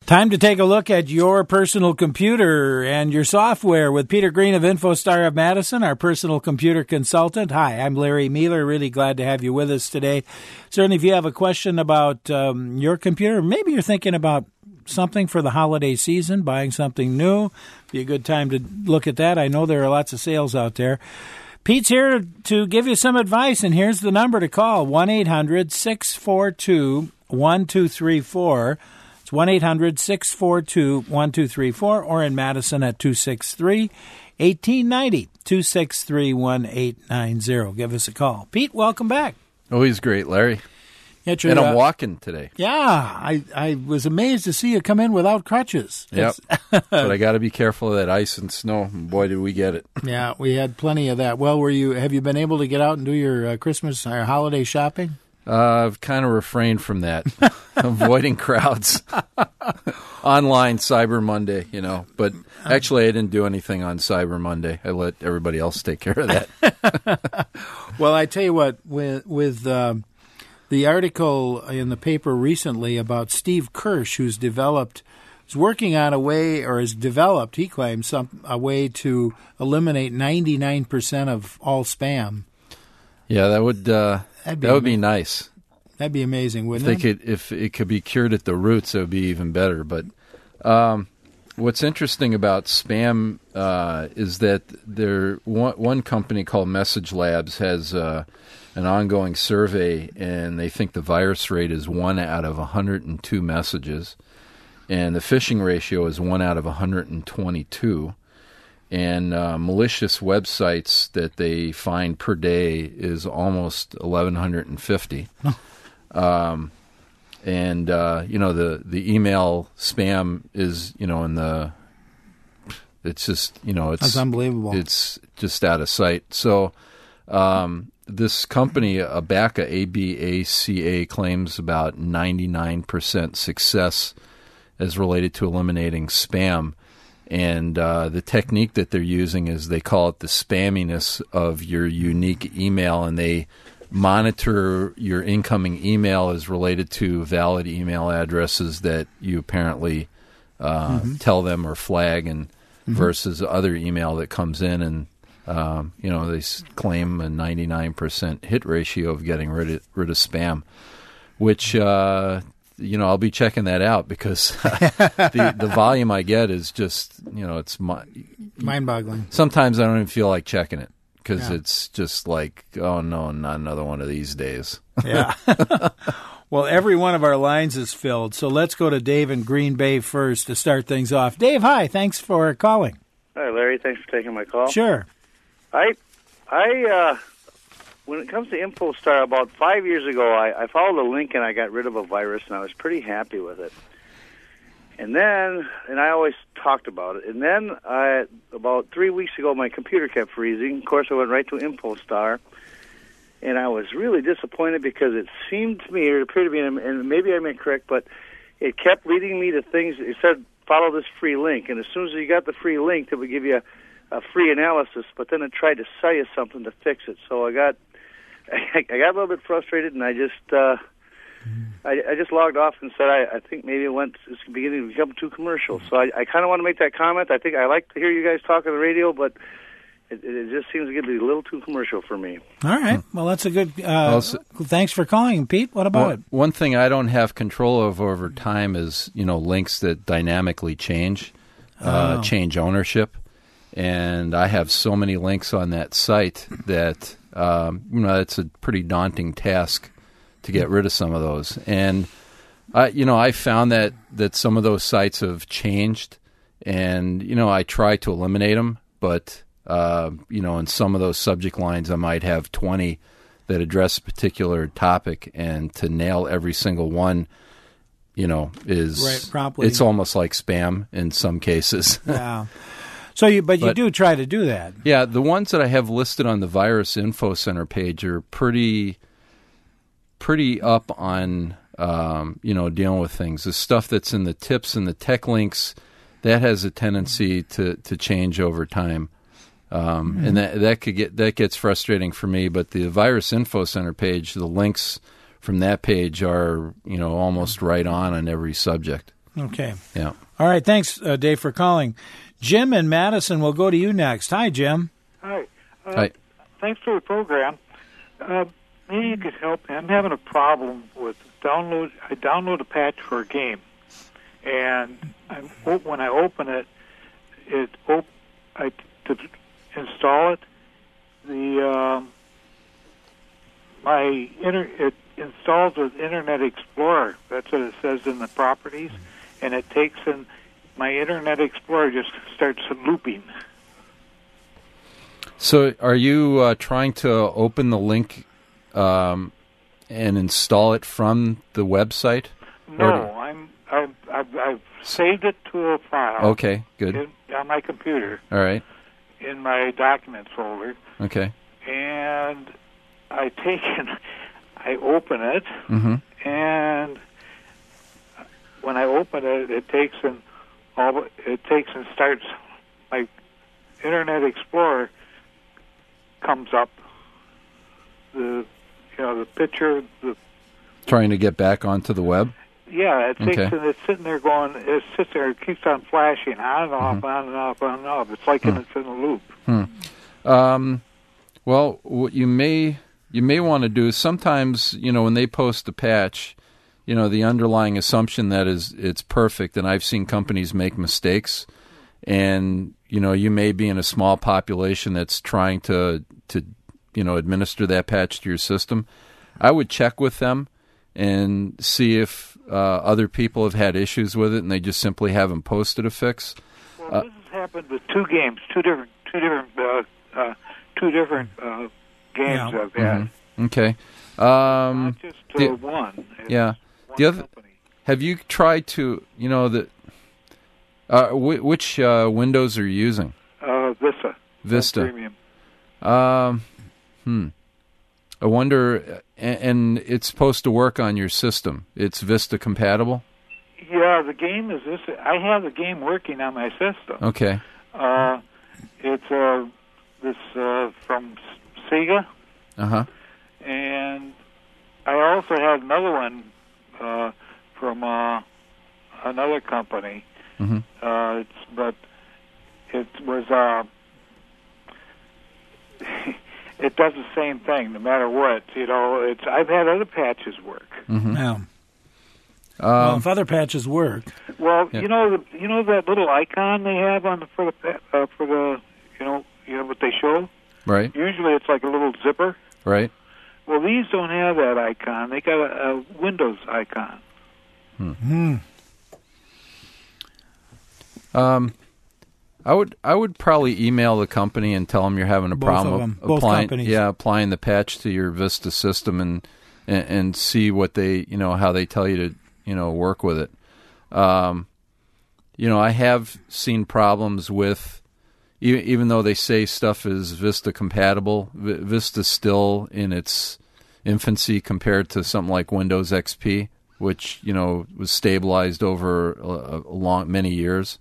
Time to take a look at your personal computer and your software with Peter Green of InfoStar of Madison, our personal computer consultant. Hi, I'm Larry Mealer. Really glad to have you with us today. Certainly, if you have a question about your computer, maybe you're thinking about something for the holiday season, buying something new, be a good time to look at that. I know there are lots of sales out there. Pete's here to give you some advice, and here's the number to call, 1-800-642-1234. 1-800-642-1234 or in Madison at 263-1890, 263-1890. Give us a call. Pete, welcome back. Always great, Larry. Yeah, and I'm walking today. Yeah, I was amazed to see you come in without crutches. Yep, but I got to be careful of that ice and snow. Boy, did we get it. Yeah, we had plenty of that. Well, have you been able to get out and do your Christmas or holiday shopping? I've kind of refrained from that, avoiding crowds. Online Cyber Monday, But actually, I didn't do anything on Cyber Monday. I let everybody else take care of that. Well, I tell you what, with the article in the paper recently about Steve Kirsch, who's working on a way, or has developed, he claims, a way to eliminate 99% of all spam. Yeah, that would be nice. That'd be amazing, wouldn't it? If it could be cured at the roots, it would be even better. But what's interesting about spam is that one company called Message Labs has an ongoing survey, and they think the virus rate is 1 out of 102 messages, and the phishing ratio is 1 out of 122. And malicious websites that they find per day is almost 1,150. The email spam is, it's just, that's unbelievable. It's just out of sight. So this company, Abaca, A-B-A-C-A, claims about 99% success as related to eliminating spam. And the technique that they're using is they call it the spamminess of your unique email, and they monitor your incoming email as related to valid email addresses that you apparently tell them or flag, and versus other email that comes in, and they claim a 99% hit ratio of getting rid of spam, which I'll be checking that out because the volume I get is just, it's mind-boggling. Sometimes I don't even feel like checking it because it's just like, oh, no, not another one of these days. Yeah. Well, every one of our lines is filled, so let's go to Dave in Green Bay first to start things off. Dave, hi. Thanks for calling. Hi, Larry. Thanks for taking my call. Sure. When it comes to InfoStar, about 5 years ago, I followed a link and I got rid of a virus, and I was pretty happy with it. And I always talked about it. And then about 3 weeks ago, my computer kept freezing. Of course, I went right to InfoStar, and I was really disappointed because it seemed to me, or it appeared to me, and maybe I'm incorrect, but it kept leading me to things. It said, follow this free link. And as soon as you got the free link, it would give you a free analysis, but then it tried to sell you something to fix it. So I got a little bit frustrated, and I just logged off and said I think maybe it's beginning to become too commercial. So I kind of want to make that comment. I think I like to hear you guys talk on the radio, but it just seems to get a little too commercial for me. All right. Well, that's a good. Thanks for calling, Pete. What about it? One thing I don't have control of over time is links that dynamically change ownership, and I have so many links on that site that. It's a pretty daunting task to get rid of some of those. And, I found that some of those sites have changed, and, I try to eliminate them, but, in some of those subject lines, I might have 20 that address a particular topic, and to nail every single one, is right, promptly. It's almost like spam in some cases. Yeah. So, you do try to do that. Yeah, the ones that I have listed on the Virus Info Center page are pretty up on, dealing with things. The stuff that's in the tips and the tech links, that has a tendency to change over time. And that gets frustrating for me. But the Virus Info Center page, the links from that page are, almost right on every subject. Okay. Yeah. All right. Thanks, Dave, for calling. Jim in Madison will go to you next. Hi, Jim. Hi. Hi. Thanks for the program. Maybe you could help me. I'm having a problem with download. I download a patch for a game, and when I open it, to install it, it installs with Internet Explorer. That's what it says in the properties, and it takes in my Internet Explorer just starts looping. So are you trying to open the link and install it from the website? No, I've saved it to a file. Okay, good. On my computer. All right. In my documents folder. Okay. And I open it, and when I open it, it takes and starts. My Internet Explorer comes up. The picture. Trying to get back onto the web. Yeah, it takes and it's sitting there going. It sits there. It keeps on flashing on and off, on and off, on and off. It's like it's in a loop. Well, what you may want to do is sometimes, when they post a patch, the underlying assumption that it's perfect, and I've seen companies make mistakes, and you may be in a small population that's trying to administer that patch to your system. I would check with them and see if other people have had issues with it, and they just simply haven't posted a fix. Well, this has happened with two games, two different games I've had. Okay. Not just one. Yeah. The other. Company. Have you tried to? Which Windows are you using? Vista. Vista. Premium. I wonder, and it's supposed to work on your system. It's Vista compatible? Yeah, the game is this. I have the game working on my system. Okay. It's this from Sega. Uh-huh. And I also had another one from another company. But it was it does the same thing no matter what. I've had other patches work. Yeah. Well, if other patches work. Well, yeah. You know that little icon they have for the what they show. Right. Usually it's like a little zipper. Right. Well, these don't have that icon. They got a Windows icon. I would probably email the company and tell them you're having a problem applying the patch to your Vista system and see what they how they tell you to work with it. I have seen problems with even though they say stuff is Vista compatible, Vista's still in its infancy compared to something like Windows XP, which was stabilized over many years.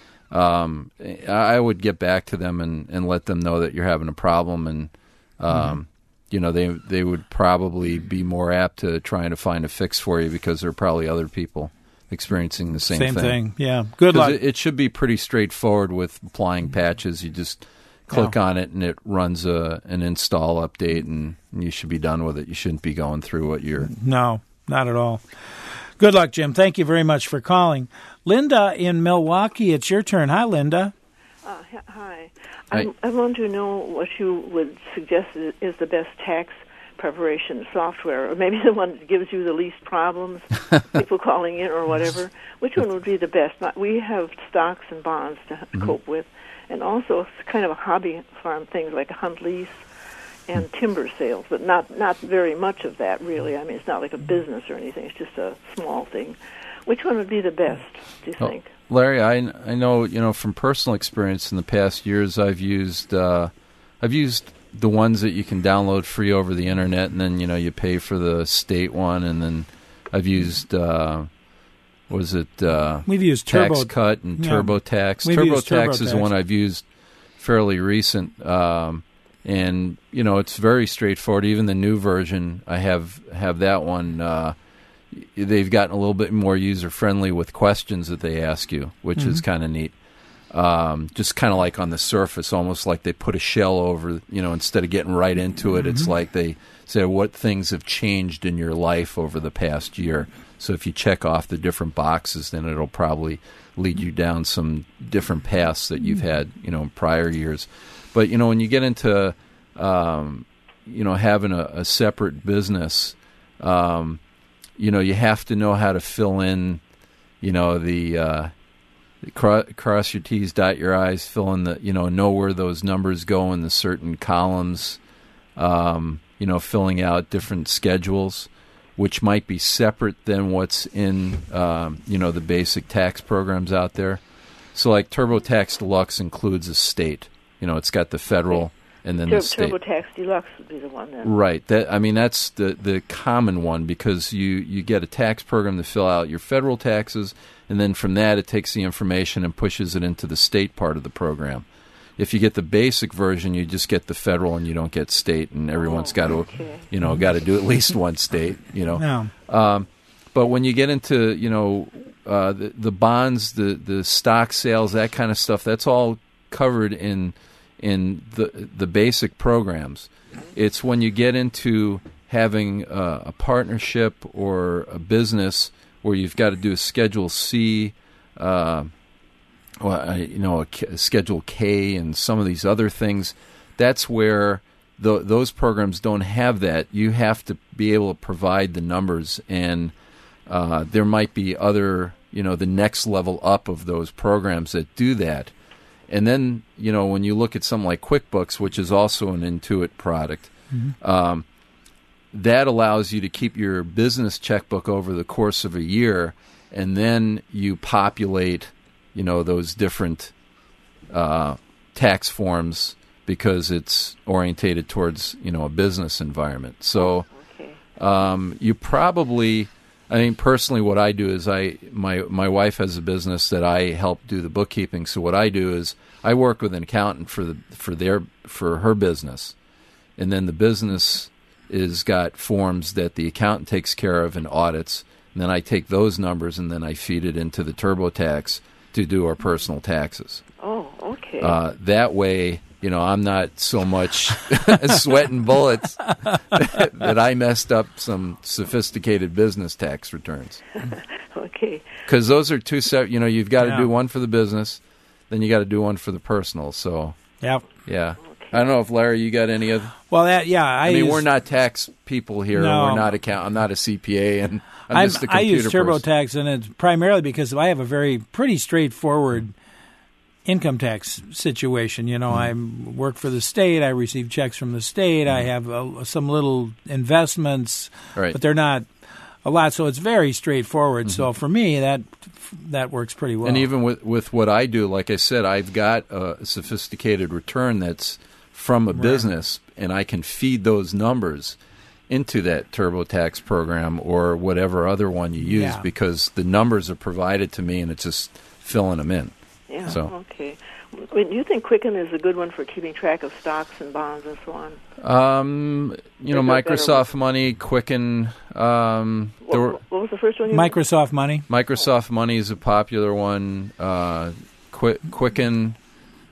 I would get back to them and let them know that you're having a problem, and they would probably be more apt to trying to find a fix for you because there are probably other people experiencing the same thing. Yeah. Good luck. It should be pretty straightforward with applying patches. You just click on it and it runs an install update, and you should be done with it. You shouldn't be going through what you're... No, not at all. Good luck, Jim. Thank you very much for calling. Linda in Milwaukee, it's your turn. Hi, Linda. Hi. I want to know what you would suggest is the best tax preparation software, or maybe the one that gives you the least problems, people calling in or whatever. Which one would be the best? We have stocks and bonds to cope with, and also kind of a hobby farm things like a hunt lease and timber sales, but not very much of that, really. I mean, it's not like a business or anything. It's just a small thing. Which one would be the best, do you think? Larry, I know, from personal experience in the past years, I've used the ones that you can download free over the internet, and then you pay for the state one, and then I've used we've used TaxCut and TurboTax. TurboTax is one I've used fairly recent. And it's very straightforward. Even the new version, I have that one. they've gotten a little bit more user-friendly with questions that they ask you, which is kind of neat. Just kind of like on the surface, almost like they put a shell over, instead of getting right into it, it's like they say what things have changed in your life over the past year. So if you check off the different boxes, then it'll probably lead you down some different paths that you've had, in prior years. But, when you get into, having a separate business, you have to know how to fill in, the cross your T's, dot your I's, fill in the, know where those numbers go in the certain columns, filling out different schedules, which might be separate than what's in, the basic tax programs out there. So like TurboTax Deluxe includes a state. It's got the federal and then the state. TurboTax Deluxe would be the one then. Right. That's the common one, because you get a tax program to fill out your federal taxes, and then from that it takes the information and pushes it into the state part of the program. If you get the basic version, you just get the federal and you don't get state, and everyone's got to do at least one state, Yeah. But when you get into, the bonds, the stock sales, that kind of stuff, that's all covered in the basic programs. It's when you get into having a partnership or a business where you've got to do a Schedule C, a Schedule K, and some of these other things. That's where those programs don't have that. You have to be able to provide the numbers, and there might be other, the next level up of those programs that do that. And then, when you look at something like QuickBooks, which is also an Intuit product, that allows you to keep your business checkbook over the course of a year, and then you populate, those different tax forms because it's orientated towards, a business environment. So you probably... personally, what I do is my wife has a business that I help do the bookkeeping. So what I do is I work with an accountant for her business, and then the business is got forms that the accountant takes care of and audits, and then I take those numbers and then I feed it into the TurboTax to do our personal taxes. Oh, okay. That way, I'm not so much sweating bullets that I messed up some sophisticated business tax returns. Okay. Because those are two separate, you've got to do one for the business, then you got to do one for the personal. So, yeah. Okay. I don't know if, Larry, you got any other? Well, we're not tax people here. No. We're not I'm not a CPA, and I'm just a computer I use person. TurboTax, and it's primarily because I have a pretty straightforward income tax situation. I work for the state. I receive checks from the state. I have some little investments, but they're not a lot, so it's very straightforward. So for me, that works pretty well. And even with what I do, like I said, I've got a sophisticated return that's from a business, and I can feed those numbers into that TurboTax program or whatever other one you use because the numbers are provided to me, and it's just filling them in. Yeah, okay. Do you think Quicken is a good one for keeping track of stocks and bonds and so on? Microsoft Money, Quicken. What was the first one you Microsoft Money. Microsoft Money is a popular one. Quicken,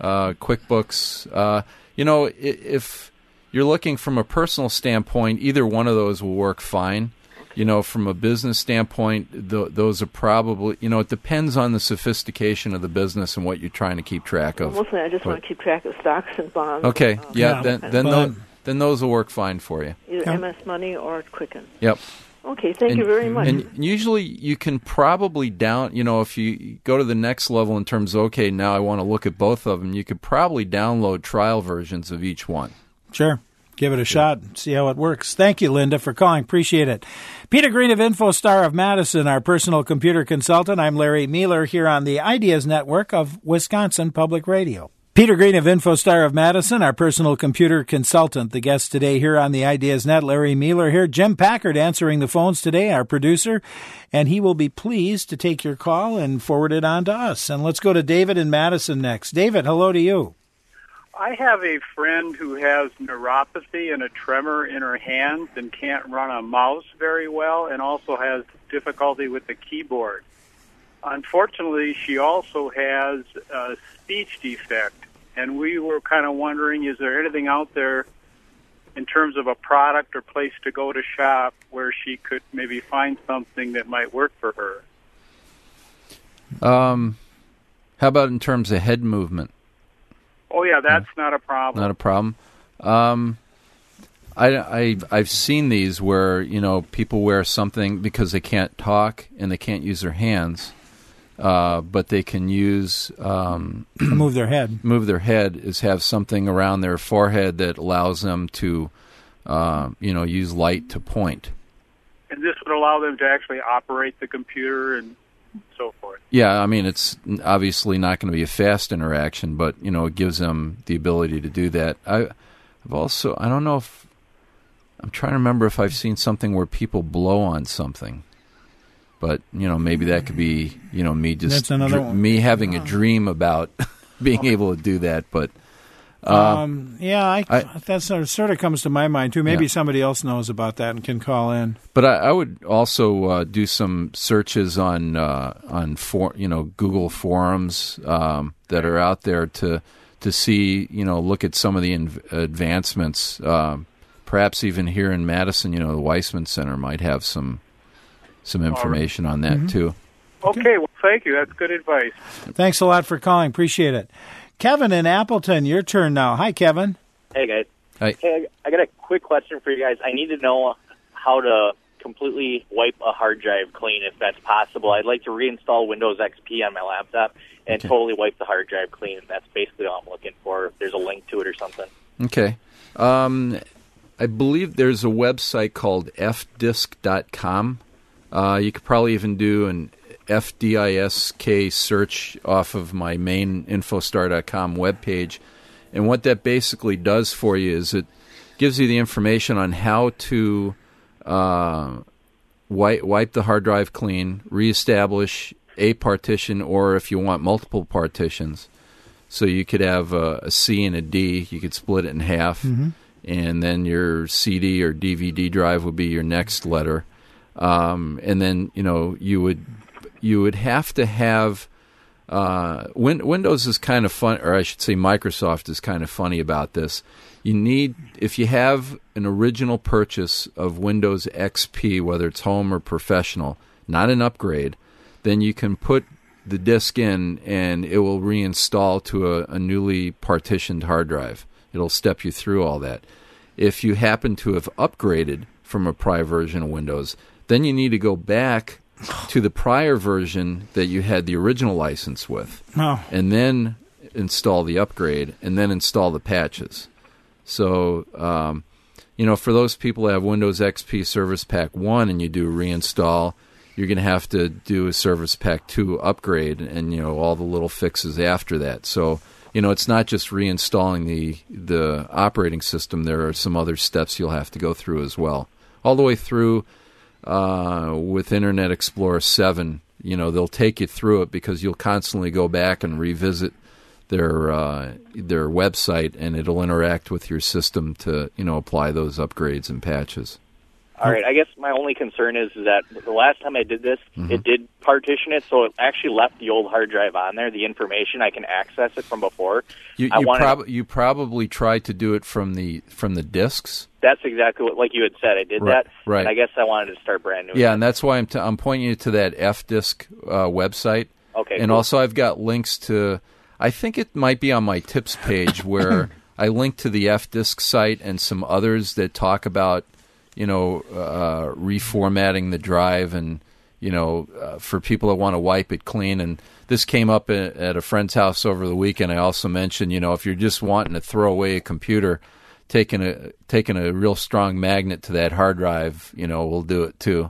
QuickBooks. If you're looking from a personal standpoint, either one of those will work fine. From a business standpoint, those are probably, it depends on the sophistication of the business and what you're trying to keep track of. Mostly I just want to keep track of stocks and bonds. Okay, then those will work fine for you. Either MS Money or Quicken. Yep. Okay, thank you very much. And usually you can probably if you go to the next level in terms of, okay, now I want to look at both of them, you could probably download trial versions of each one. Sure. Give it a shot and see how it works. Thank you, Linda, for calling. Appreciate it. Peter Green of InfoStar of Madison, our personal computer consultant. I'm Larry Mealer here on the Ideas Network of Wisconsin Public Radio. Peter Green of InfoStar of Madison, our personal computer consultant. The guest today here on the Ideas Net, Larry Mealer here. Jim Packard answering the phones today, our producer, and he will be pleased to take your call and forward it on to us. And let's go to David in Madison next. David, hello to you. I have a friend who has neuropathy and a tremor in her hands and can't run a mouse very well, and also has difficulty with the keyboard. Unfortunately, she also has a speech defect, and we were kind of wondering, is there anything out there in terms of a product or place to go to shop where she could maybe find something that might work for her? How about in terms of head movement? Oh, yeah, that's not a problem. Not a problem. I've seen these where, people wear something because they can't talk and they can't use their hands, but they can use move their head. Move their head is have something around their forehead that allows them to, use light to point. And this would allow them to actually operate the computer and so forth. Yeah, I mean, it's obviously not going to be a fast interaction, but, it gives them the ability to do that. I don't know if, I'm trying to remember if I've seen something where people blow on something. But, maybe that could be, me just, me having a dream about being able to do that. But, that sort of comes to my mind, too. Maybe somebody else knows about that and can call in. But I would also do some searches on Google forums that are out there to see, look at some of the advancements. Perhaps even here in Madison, the Weissman Center might have some information on that, too. Okay, well, thank you. That's good advice. Thanks a lot for calling. Appreciate it. Kevin in Appleton, your turn now. Hi, Kevin. Hey, guys. Hi. Hey, I got a quick question for you guys. I need to know how to completely wipe a hard drive clean, if that's possible. I'd like to reinstall Windows XP on my laptop and totally wipe the hard drive clean. That's basically all I'm looking for. If there's a link to it or something. Okay. I believe there's a website called fdisk.com. You could probably even do an FDISK search off of my main Infostar.com webpage. And what that basically does for you is it gives you the information on how to wipe the hard drive clean, reestablish a partition, or if you want multiple partitions. So you could have a C and a D. You could split it in half. And then your CD or DVD drive would be your next letter. And then, you would have to have Windows is kind of fun, or I should say Microsoft is kind of funny about this. If you have an original purchase of Windows XP, whether it's home or professional, not an upgrade, then you can put the disk in and it will reinstall to a newly partitioned hard drive. It'll step you through all that. If you happen to have upgraded from a prior version of Windows, then you need to go back to the prior version that you had the original license with, and then install the upgrade, and then install the patches. So, for those people that have Windows XP Service Pack 1 and you do reinstall, you're going to have to do a Service Pack 2 upgrade and, all the little fixes after that. So, it's not just reinstalling the operating system. There are some other steps you'll have to go through as well. All the way through with Internet Explorer 7, they'll take you through it because you'll constantly go back and revisit their website, and it'll interact with your system to, apply those upgrades and patches. All right. I guess my only concern is that the last time I did this, it did partition it, so it actually left the old hard drive on there, the information. I can access it from before. You probably tried to do it from the disks. That's exactly what, like you had said, I did that. Right. And I guess I wanted to start brand new. Yeah, and that's why I'm pointing you to that FDisk website. Okay. And also I've got links to, I think it might be on my tips page where I link to the FDisk site and some others that talk about, reformatting the drive and, for people that want to wipe it clean. And this came up at a friend's house over the weekend. I also mentioned, if you're just wanting to throw away a computer, taking a real strong magnet to that hard drive, will do it too.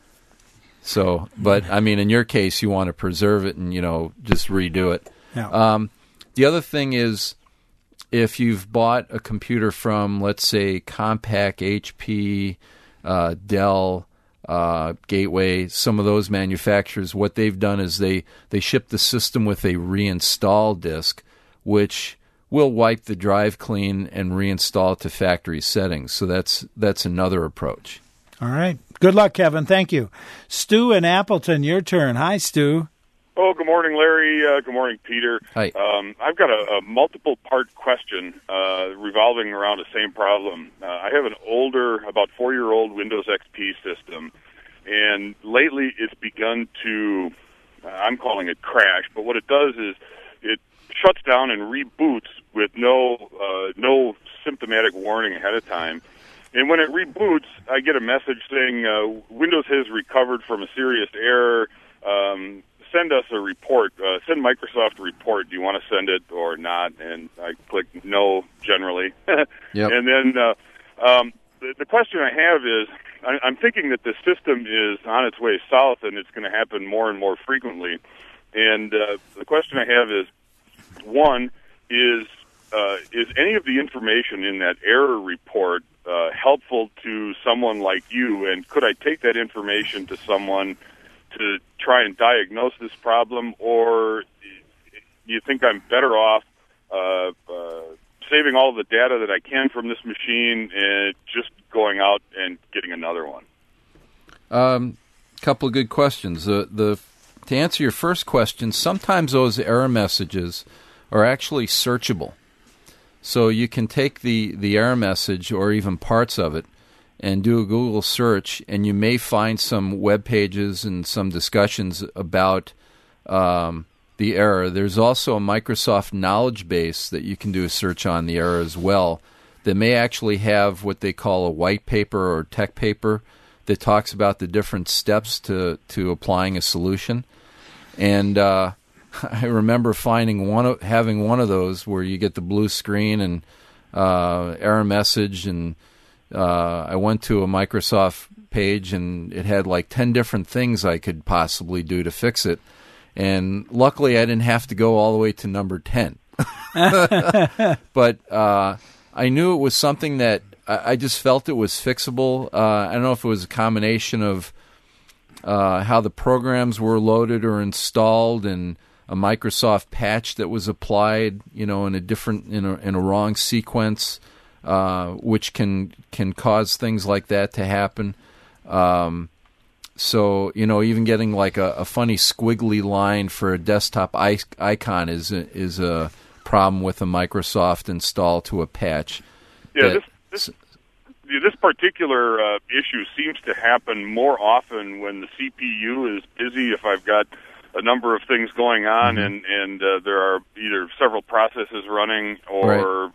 So, but I mean, in your case, you want to preserve it and, just redo it. Yeah. The other thing is, if you've bought a computer from, let's say, Compaq, HP, Dell, Gateway, some of those manufacturers, what they've done is they ship the system with a reinstall disk, which will wipe the drive clean and reinstall it to factory settings. So that's another approach. All right. Good luck, Kevin. Thank you. Stu in Appleton, your turn. Hi, Stu. Oh, good morning, Larry. Good morning, Peter. Hi. I've got a multiple-part question revolving around the same problem. I have an older, about 4-year-old Windows XP system, and lately it's begun to, I'm calling it crash, but what it does is it shuts down and reboots with no symptomatic warning ahead of time. And when it reboots, I get a message saying, Windows has recovered from a serious error. Send us a report. Send Microsoft a report. Do you want to send it or not? And I click no, generally. Yep. And then the question I have is, I'm thinking that the system is on its way south, and it's going to happen more and more frequently. And the question I have is, one, is any of the information in that error report helpful to someone like you? And could I take that information to someone to try and diagnose this problem, or do you think I'm better off saving all the data that I can from this machine and just going out and getting another one? Couple of good questions. To answer your first question, sometimes those error messages are actually searchable. So you can take the error message or even parts of it and do a Google search, and you may find some web pages and some discussions about the error. There's also a Microsoft knowledge base that you can do a search on the error as well that may actually have what they call a white paper or tech paper that talks about the different steps to applying a solution. And I remember having one of those where you get the blue screen and error message, and I went to a Microsoft page and it had like 10 different things I could possibly do to fix it. And luckily I didn't have to go all the way to number 10. But I knew it was something that I just felt it was fixable. I don't know if it was a combination of how the programs were loaded or installed and a Microsoft patch that was applied, in a wrong sequence, which can cause things like that to happen. So, even getting like a funny squiggly line for a desktop icon is a problem with a Microsoft install to a patch. Yeah, this particular issue seems to happen more often when the CPU is busy. If I've got a number of things going on, and there are either several processes running, or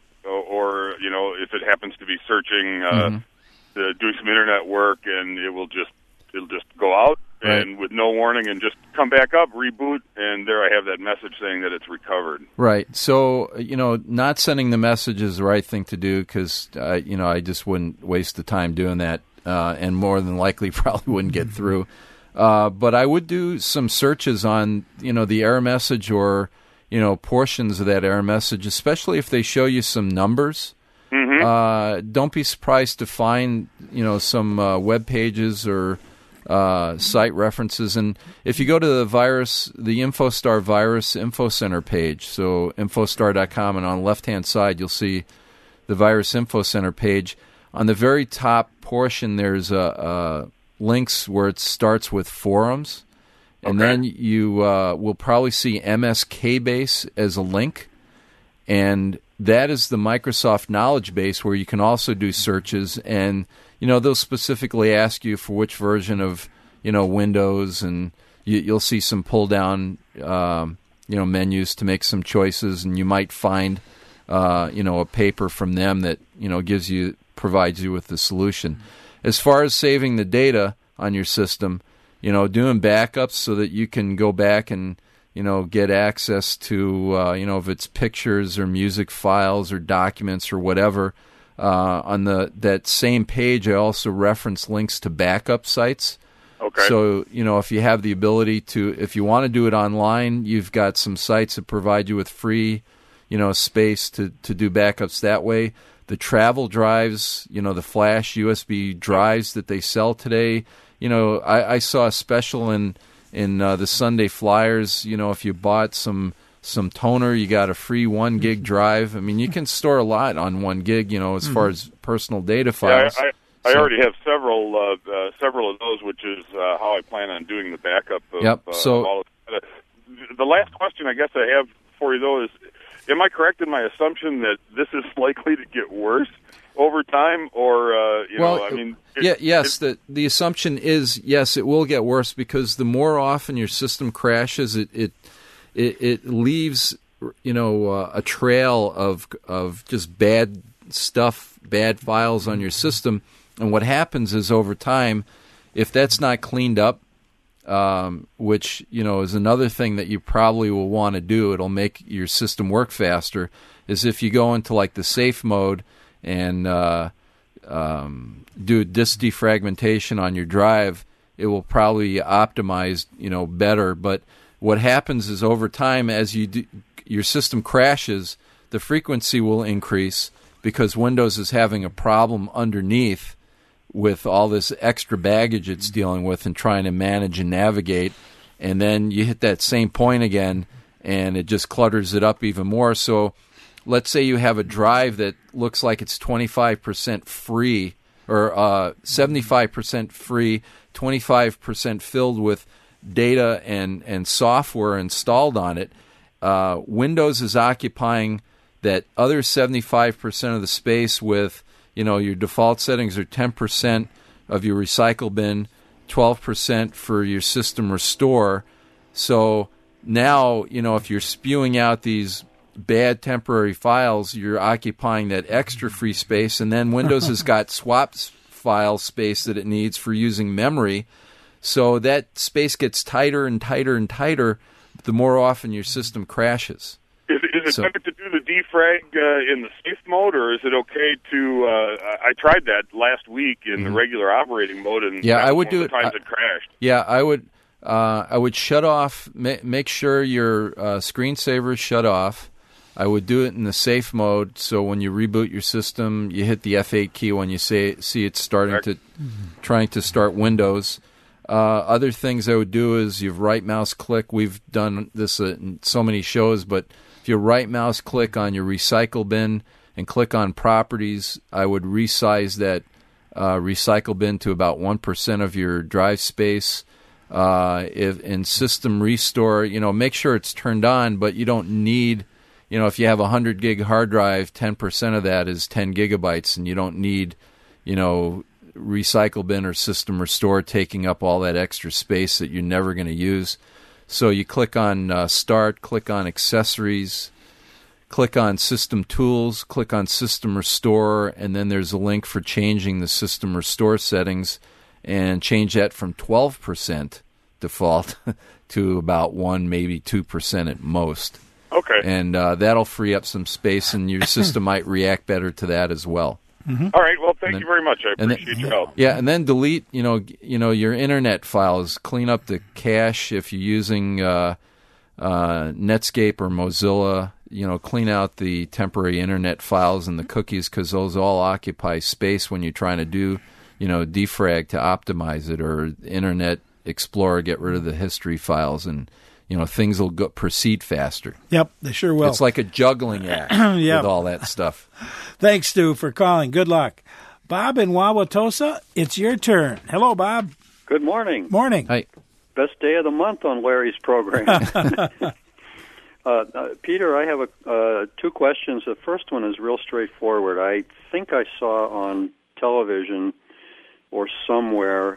if it happens to be searching, doing some internet work, and it'll just go out and with no warning and just come back up, reboot, and there I have that message saying that it's recovered. Right. So, not sending the message is the right thing to do because, I just wouldn't waste the time doing that, and more than likely probably wouldn't get through. But I would do some searches on, the error message or, portions of that error message, especially if they show you some numbers. Don't be surprised to find, some web pages or site references. And if you go to the InfoStar Virus Info Center page, so infostar.com, and on the left-hand side you'll see the Virus Info Center page. On the very top portion there's links where it starts with forums, and then you will probably see MSKBase as a link, and that is the Microsoft knowledge base where you can also do searches, and they'll specifically ask you for which version of Windows, and you'll see some pull down menus to make some choices, and you might find a paper from them that provides you with the solution. As far as saving the data on your system, doing backups so that you can go back and get access to if it's pictures or music files or documents or whatever. On that same page, I also reference links to backup sites. Okay. So, if you have the ability to, if you want to do it online, you've got some sites that provide you with free, space to do backups that way. The travel drives, the flash USB drives that they sell today, I saw a special in the Sunday Flyers, if you bought some toner, you got a free 1 gig drive. I mean, you can store a lot on 1 gig, as far as personal data files. I already have several of those, which is how I plan on doing the backup of, of all of that. The last question I guess I have for you, though, is, am I correct in my assumption that this is likely to get worse over time? Or, yes, the assumption is, yes, it will get worse, because the more often your system crashes, it leaves, a trail of just bad stuff, bad files on your system. And what happens is, over time, if that's not cleaned up, which, is another thing that you probably will want to do, it'll make your system work faster, is if you go into like the safe mode and do disk defragmentation on your drive, it will probably optimize, better. But what happens is, over time, as your system crashes, the frequency will increase, because Windows is having a problem underneath with all this extra baggage it's dealing with and trying to manage and navigate. And then you hit that same point again, and it just clutters it up even more. So let's say you have a drive that looks like it's 25% free, or 75% free, 25% filled with data and software installed on it. Windows is occupying that other 75% of the space with, your default settings are 10% of your recycle bin, 12% for your system restore. So now, if you're spewing out these bad temporary files, you're occupying that extra free space, and then Windows has got swap file space that it needs for using memory. So that space gets tighter and tighter and tighter the more often your system crashes. Is it better to do the defrag in the safe mode, or is it okay to? I tried that last week in the regular operating mode, and I would do it. Times it crashed. Yeah, I would shut off. Make sure your screensaver is shut off. I would do it in the safe mode, so when you reboot your system, you hit the F8 key when you see it's starting trying to start Windows. Other things I would do is you right mouse click. We've done this in so many shows, but if you right mouse click on your recycle bin and click on properties, I would resize that recycle bin to about 1% of your drive space. If in system restore, make sure it's turned on, but you don't need, if you have a 100 gig hard drive, 10% of that is 10 gigabytes, and you don't need, recycle bin or system restore taking up all that extra space that you're never going to use. So you click on Start, click on Accessories, click on System Tools, click on System Restore, and then there's a link for changing the System Restore settings, and change that from 12% default to about 1, maybe 2% at most. Okay. And that'll free up some space, and your system might react better to that as well. Mm-hmm. All right. Well, thank you very much. I appreciate your help. Yeah, and then delete, your internet files. Clean up the cache if you're using Netscape or Mozilla. Clean out the temporary internet files and the cookies, because those all occupy space when you're trying to do, defrag to optimize it, or Internet Explorer, get rid of the history files, and things will proceed faster. Yep, they sure will. It's like a juggling act with all that stuff. Thanks, Stu, for calling. Good luck. Bob in Wauwatosa, it's your turn. Hello, Bob. Good morning. Morning. Hi. Best day of the month on Larry's program. Peter, I have two questions. The first one is real straightforward. I think I saw on television or somewhere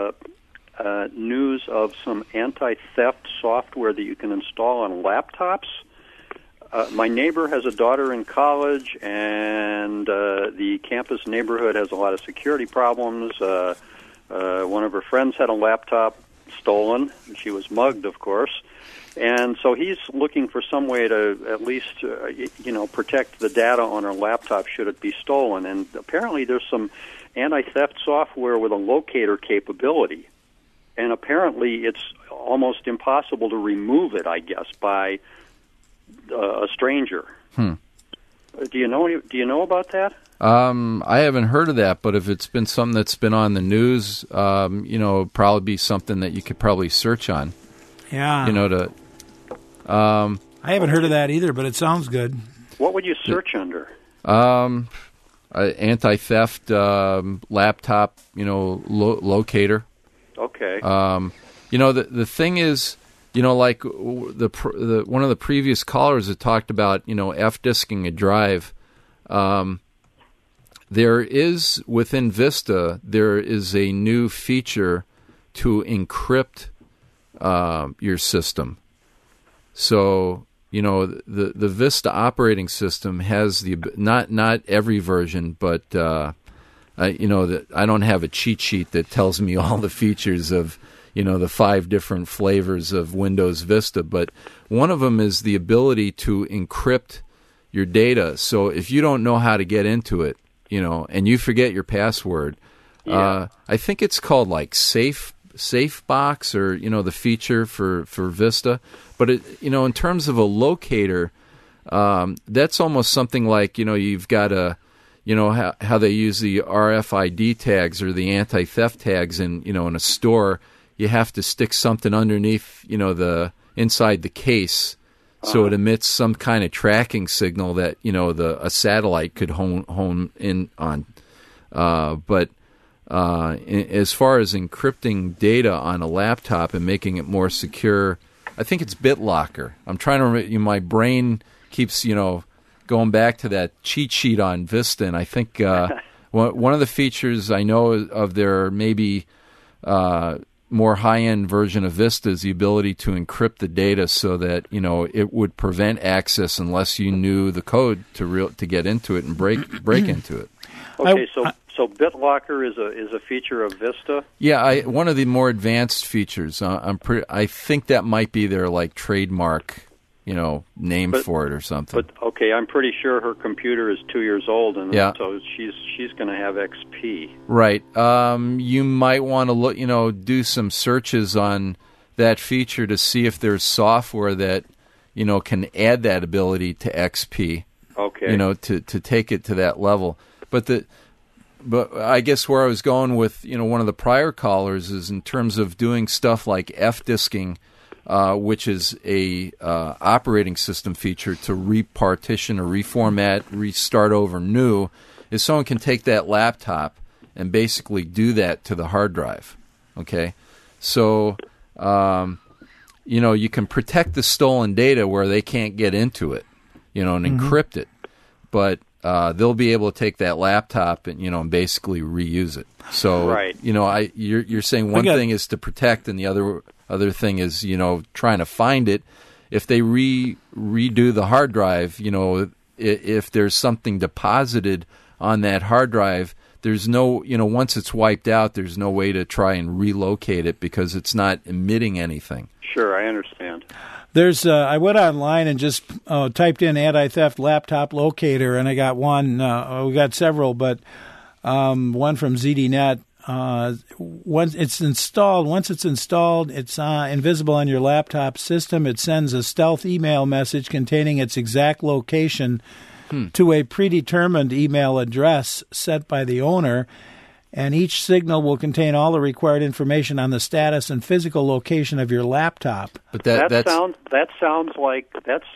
news of some anti-theft software that you can install on laptops. My neighbor has a daughter in college, and the campus neighborhood has a lot of security problems. One of her friends had a laptop stolen. She was mugged, of course. And so he's looking for some way to at least, protect the data on her laptop should it be stolen. And apparently there's some anti-theft software with a locator capability. And apparently it's almost impossible to remove it, I guess, by a stranger. Do you know about that? I haven't heard of that, but if it's been something that's been on the news, it'd probably be something that you could probably search on. Yeah. I haven't heard of that either, but it sounds good. What would you search under? anti-theft laptop, locator. Okay. The thing is, like the one of the previous callers had talked about, F-disking a drive. There is, within Vista, there is a new feature to encrypt your system. So, the Vista operating system has not every version, but that I don't have a cheat sheet that tells me all the features of the 5 different flavors of Windows Vista, but one of them is the ability to encrypt your data. So if you don't know how to get into it, and you forget your password, I think it's called like SafeBox or the feature for Vista. But in terms of a locator, that's almost something like you've got a how they use the RFID tags or the anti-theft tags in a store. You have to stick something underneath the inside the case, so it emits some kind of tracking signal that a satellite could hone in on. But as far as encrypting data on a laptop and making it more secure, I think it's BitLocker. I'm trying to remember. My brain keeps going back to that cheat sheet on Vista, and I think one of the features I know of their maybe more high-end version of Vista is the ability to encrypt the data so that it would prevent access unless you knew the code to get into it and break into it. Okay, so BitLocker is a feature of Vista. Yeah, one of the more advanced features. I think that might be their trademark, name for it or something. But okay, I'm pretty sure her computer is 2 years old, and so she's going to have XP. Right. You might want to look, do some searches on that feature to see if there's software that can add that ability to XP. Okay. To take it to that level. But I guess where I was going with one of the prior callers is in terms of doing stuff like F-disking. Which is a operating system feature to repartition or reformat, restart over new, is someone can take that laptop and basically do that to the hard drive. Okay, so you can protect the stolen data where they can't get into it, and encrypt it, but they'll be able to take that laptop and and basically reuse it. So right. You're saying one thing is to protect, and the other thing is, trying to find it. If they redo the hard drive, if there's something deposited on that hard drive, there's no, once it's wiped out, there's no way to try and relocate it because it's not emitting anything. Sure, I understand. There's I went online and just typed in anti-theft laptop locator, and I got one. We got several, but one from ZDNet. Once it's installed, it's invisible on your laptop system. It sends a stealth email message containing its exact location to a predetermined email address set by the owner, and each signal will contain all the required information on the status and physical location of your laptop. But that sounds like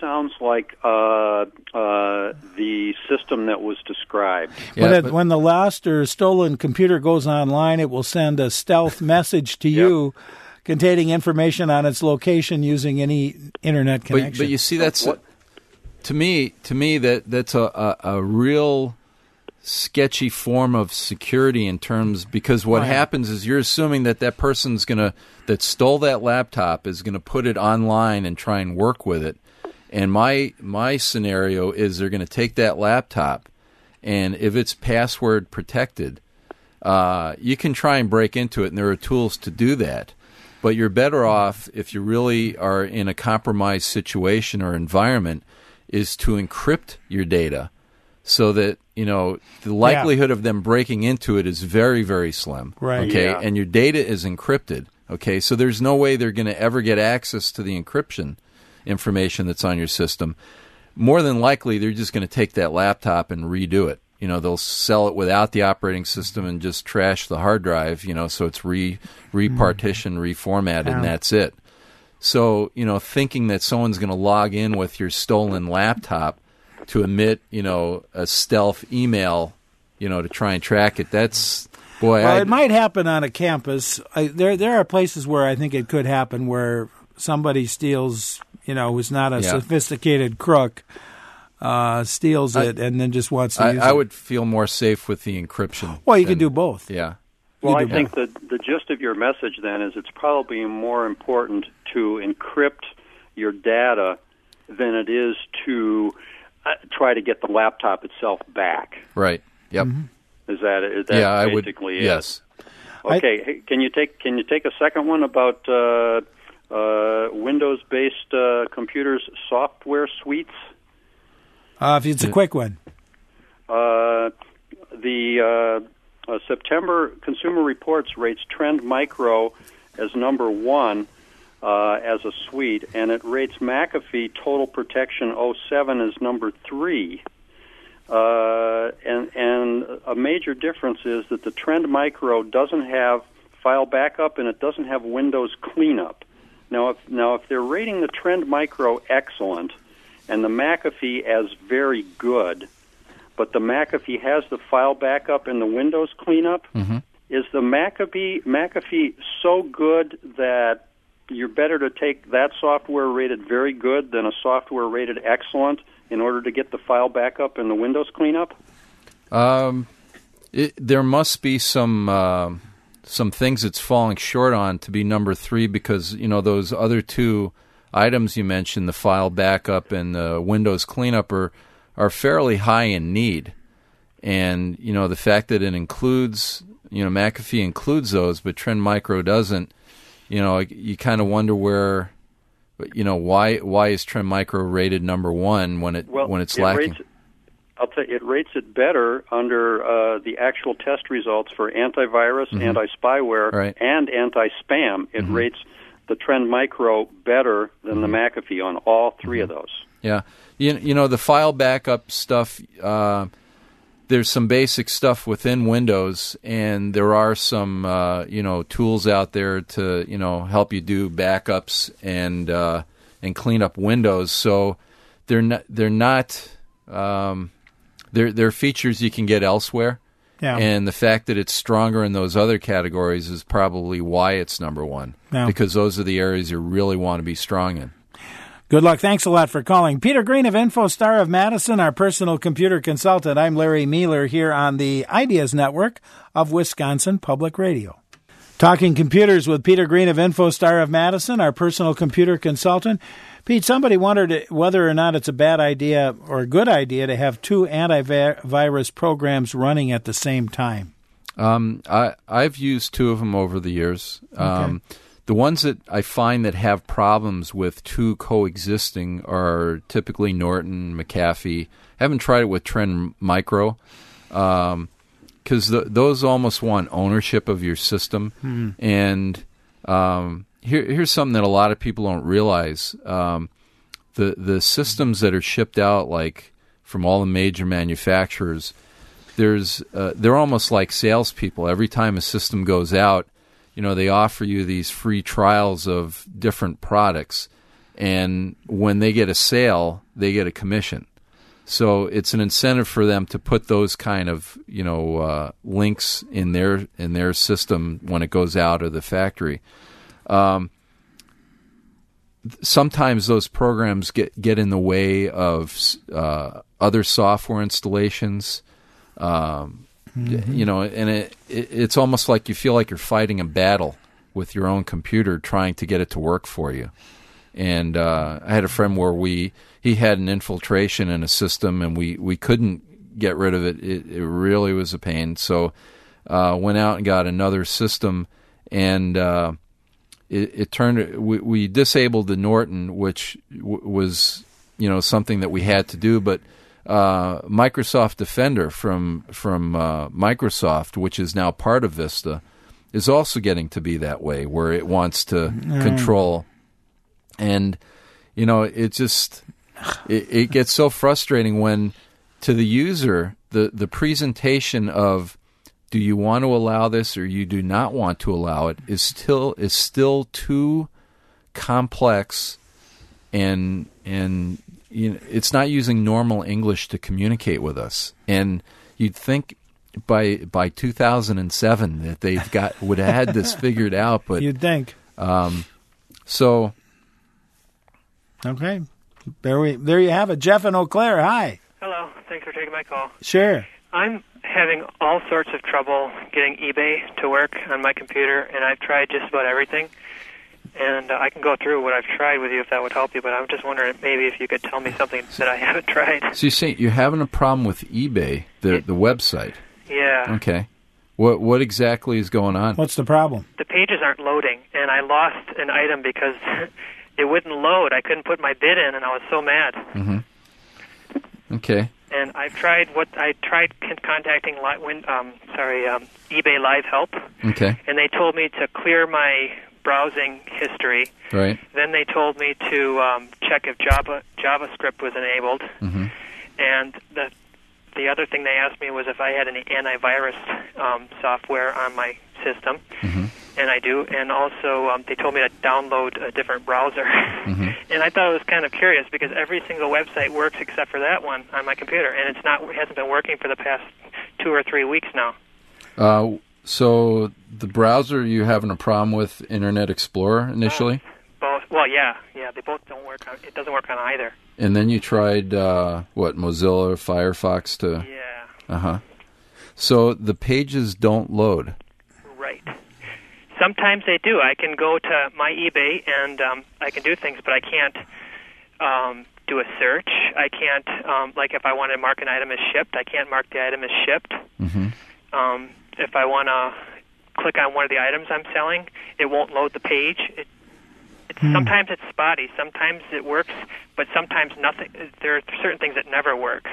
the system that was described. Yeah, when the lost or stolen computer goes online, it will send a stealth message to you containing information on its location using any internet connection. But you see, that's to me that's a real sketchy form of security in terms, because what happens is you're assuming that person's that stole that laptop is gonna put it online and try and work with it. And my scenario is they're going to take that laptop, and if it's password protected, you can try and break into it, and there are tools to do that. But you're better off, if you really are in a compromised situation or environment, is to encrypt your data so that the likelihood of them breaking into it is very, very slim. Right. Okay, Yeah. and your data is encrypted. Okay, so there's no way they're going to ever get access to the encryption information that's on your system. More than likely, they're just going to take that laptop and redo it. They'll sell it without the operating system and just trash the hard drive, so it's repartitioned, reformatted, and that's it. So, thinking that someone's going to log in with your stolen laptop to emit, a stealth email, to try and track it. That's, boy. Well, it might happen on a campus. There are places where I think it could happen where somebody steals, who's not a sophisticated crook, steals it and then just wants to use it. I would feel more safe with the encryption. Well, you can do both. Yeah. Well, I think that the gist of your message then is it's probably more important to encrypt your data than it is to try to get the laptop itself back. Right. Yep. Mm-hmm. Is that basically it? Yes. Okay. Can you take a second one about Windows-based computers software suites? If it's a quick one. September Consumer Reports rates Trend Micro as number 1 as a suite, and it rates McAfee Total Protection 07 as number 3. And a major difference is that the Trend Micro doesn't have file backup and it doesn't have Windows cleanup. Now, if they're rating the Trend Micro excellent and the McAfee as very good, but the McAfee has the file backup and the Windows cleanup, is the McAfee so good that you're better to take that software rated very good than a software rated excellent in order to get the file backup and the Windows cleanup? There must be some things it's falling short on to be number 3 because, those other 2 items you mentioned, the file backup and the Windows cleanup, are fairly high in need. And, the fact that it includes, McAfee includes those, but Trend Micro doesn't, you kind of wonder where, why is Trend Micro rated number 1 when it's lacking? I'll tell you, it rates it better under the actual test results for antivirus, anti-spyware, and anti-spam. It rates the Trend Micro better than the McAfee on all 3 of those. Yeah. The file backup stuff, there's some basic stuff within Windows, and there are some, tools out there to, help you do backups and clean up Windows. So they're features you can get elsewhere. Yeah. And the fact that it's stronger in those other categories is probably why it's number 1, because those are the areas you really want to be strong in. Good luck. Thanks a lot for calling. Peter Green of InfoStar of Madison, our personal computer consultant. I'm Larry Mealer here on the Ideas Network of Wisconsin Public Radio. Talking computers with Peter Green of InfoStar of Madison, our personal computer consultant. Pete, somebody wondered whether or not it's a bad idea or a good idea to have 2 antivirus programs running at the same time. I've used 2 of them over the years. Okay. The ones that I find that have problems with 2 coexisting are typically Norton, McAfee. I haven't tried it with Trend Micro because those almost want ownership of your system. And here's something that a lot of people don't realize. The systems that are shipped out, like from all the major manufacturers, they're almost like salespeople. Every time a system goes out, they offer you these free trials of different products, and when they get a sale, they get a commission. So it's an incentive for them to put those kind of links in their system when it goes out of the factory. Sometimes those programs get in the way of other software installations. And it's almost like you feel like you're fighting a battle with your own computer trying to get it to work for you. And I had a friend where he had an infiltration in a system, and we couldn't get rid of it. It really was a pain. So went out and got another system, and it turned. We disabled the Norton, which was something that we had to do, but Microsoft Defender from Microsoft, which is now part of Vista, is also getting to be that way, where it wants to control. And, it just it gets so frustrating when, to the user, the presentation of do you want to allow this or you do not want to allow it is still too complex, and it's not using normal English to communicate with us. And you'd think by 2007 that they've would have had this figured out. But you'd think. So. Okay. There you have it. Jeff in Eau Claire, hi. Hello. Thanks for taking my call. Sure. I'm having all sorts of trouble getting eBay to work on my computer, and I've tried just about everything. And I can go through what I've tried with you if that would help you, but I'm just wondering maybe if you could tell me something that I haven't tried. So you're saying you're having a problem with eBay, the website? Yeah. Okay. What exactly is going on? What's the problem? The pages aren't loading, and I lost an item because it wouldn't load. I couldn't put my bid in, and I was so mad. Mm-hmm. Okay. And I tried contacting eBay Live Help. Okay. And they told me to clear my browsing history. Right. Then they told me to check if JavaScript was enabled. Mm-hmm. And the other thing they asked me was if I had any antivirus software on my system. Mm-hmm. And I do. And also they told me to download a different browser. Mm-hmm. And I thought it was kind of curious because every single website works except for that one on my computer, and it hasn't been working for the past 2 or 3 weeks now. So the browser you're having a problem with Internet Explorer initially? Both. Well, yeah, they both don't work. It doesn't work on either. And then you tried Mozilla or Firefox to? Yeah. So the pages don't load. Right. Sometimes they do. I can go to my eBay and I can do things, but I can't do a search. I can't, like if I want to mark an item as shipped, I can't mark the item as shipped. Mm-hmm. If I want to click on one of the items I'm selling, it won't load the page. Sometimes it's spotty. Sometimes it works, but sometimes nothing. There are certain things that never work.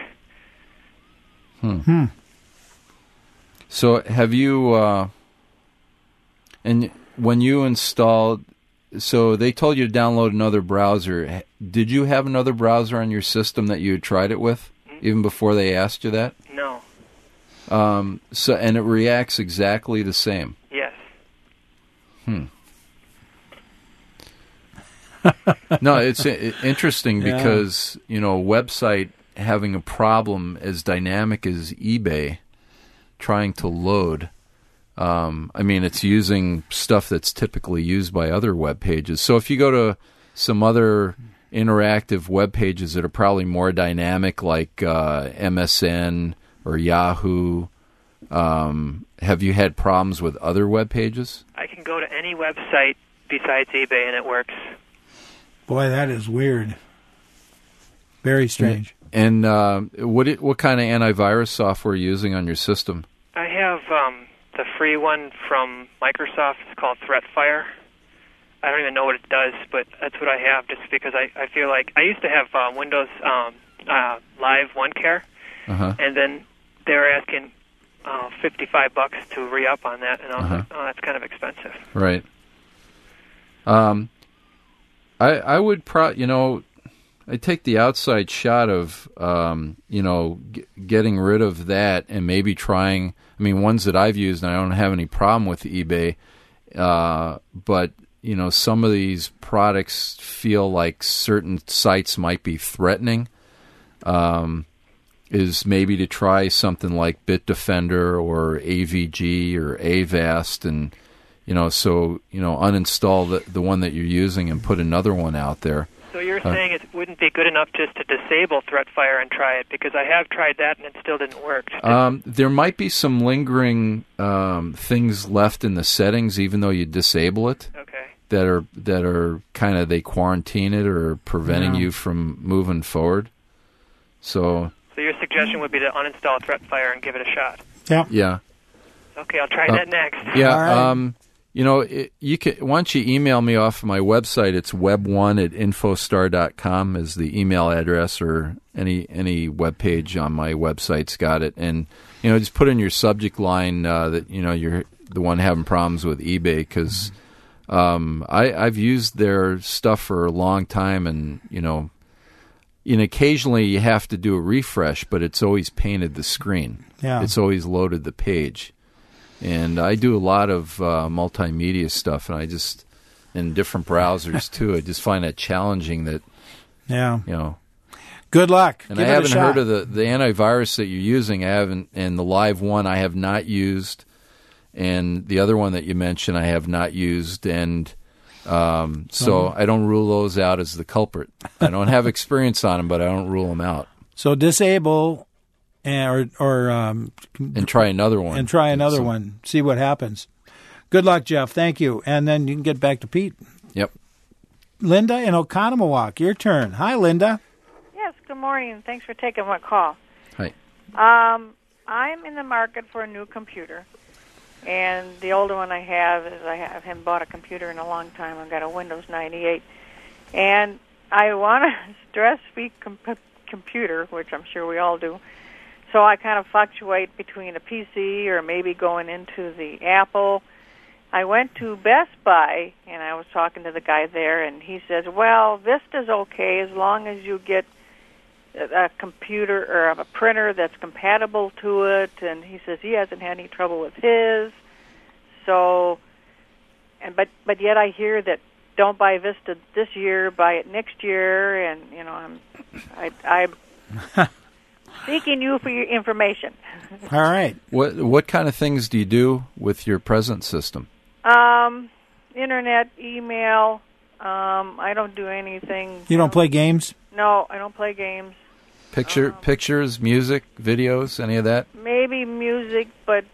So have you... And when you installed, so they told you to download another browser. Did you have another browser on your system that you had tried it with, even before they asked you that? No. So and it reacts exactly the same. Yes. No, it's interesting because a website having a problem as dynamic as eBay trying to load. It's using stuff that's typically used by other web pages. So if you go to some other interactive web pages that are probably more dynamic, like MSN or Yahoo, have you had problems with other web pages? I can go to any website besides eBay and it works. Boy, that is weird. Very strange. And what kind of antivirus software are you using on your system? I have the free one from Microsoft. It's called ThreatFire. I don't even know what it does, but that's what I have just because I feel like I used to have Windows Live OneCare, and then they were asking $55 to re-up on that, and I was like, oh, that's kind of expensive. Right. I would I take the outside shot of, getting rid of that and maybe trying, ones that I've used, and I don't have any problem with eBay, but, some of these products feel like certain sites might be threatening, is maybe to try something like Bitdefender or AVG or Avast and, uninstall the one that you're using and put another one out there. So you're saying it wouldn't be good enough just to disable ThreatFire and try it, because I have tried that and it still didn't work. There might be some lingering things left in the settings, even though you disable it. Okay. That are kind of, they quarantine it or preventing you from moving forward. So your suggestion would be to uninstall ThreatFire and give it a shot. Yeah. Yeah. Okay, I'll try that next. Yeah. All right. You can, why don't you email me off my website? It's web1@infostar.com is the email address, or any web page on my website's got it. And, just put in your subject line that, you're the one having problems with eBay, because I've used their stuff for a long time, and, occasionally you have to do a refresh, but it's always painted the screen. Yeah. It's always loaded the page. And I do a lot of multimedia stuff, and in different browsers too. I just find that challenging. That Good luck. And Give I it a haven't shot. heard of the antivirus that you're using. I haven't, and the Live One I have not used, and the other one that you mentioned I have not used, and so I don't rule those out as the culprit. I don't have experience on them, but I don't rule them out. So disable and try another one. And try another one. See what happens. Good luck, Jeff. Thank you. And then you can get back to Pete. Yep. Linda in Oconomowoc, your turn. Hi, Linda. Yes, good morning. Thanks for taking my call. Hi. I'm in the market for a new computer. And the older one I have is I haven't bought a computer in a long time. I've got a Windows 98. And I want a stress-free computer, which I'm sure we all do. So I kind of fluctuate between a PC or maybe going into the Apple. I went to Best Buy, and I was talking to the guy there, and he says, well, Vista's okay as long as you get a computer or a printer that's compatible to it. And he says he hasn't had any trouble with his. So, but yet I hear that don't buy Vista this year, buy it next year, and you know I'm seeking you for your information. All right. What kind of things do you do with your present system? Internet, email. I don't do anything. You don't play games? No, I don't play games. Pictures, music, videos, any of that? Maybe music, but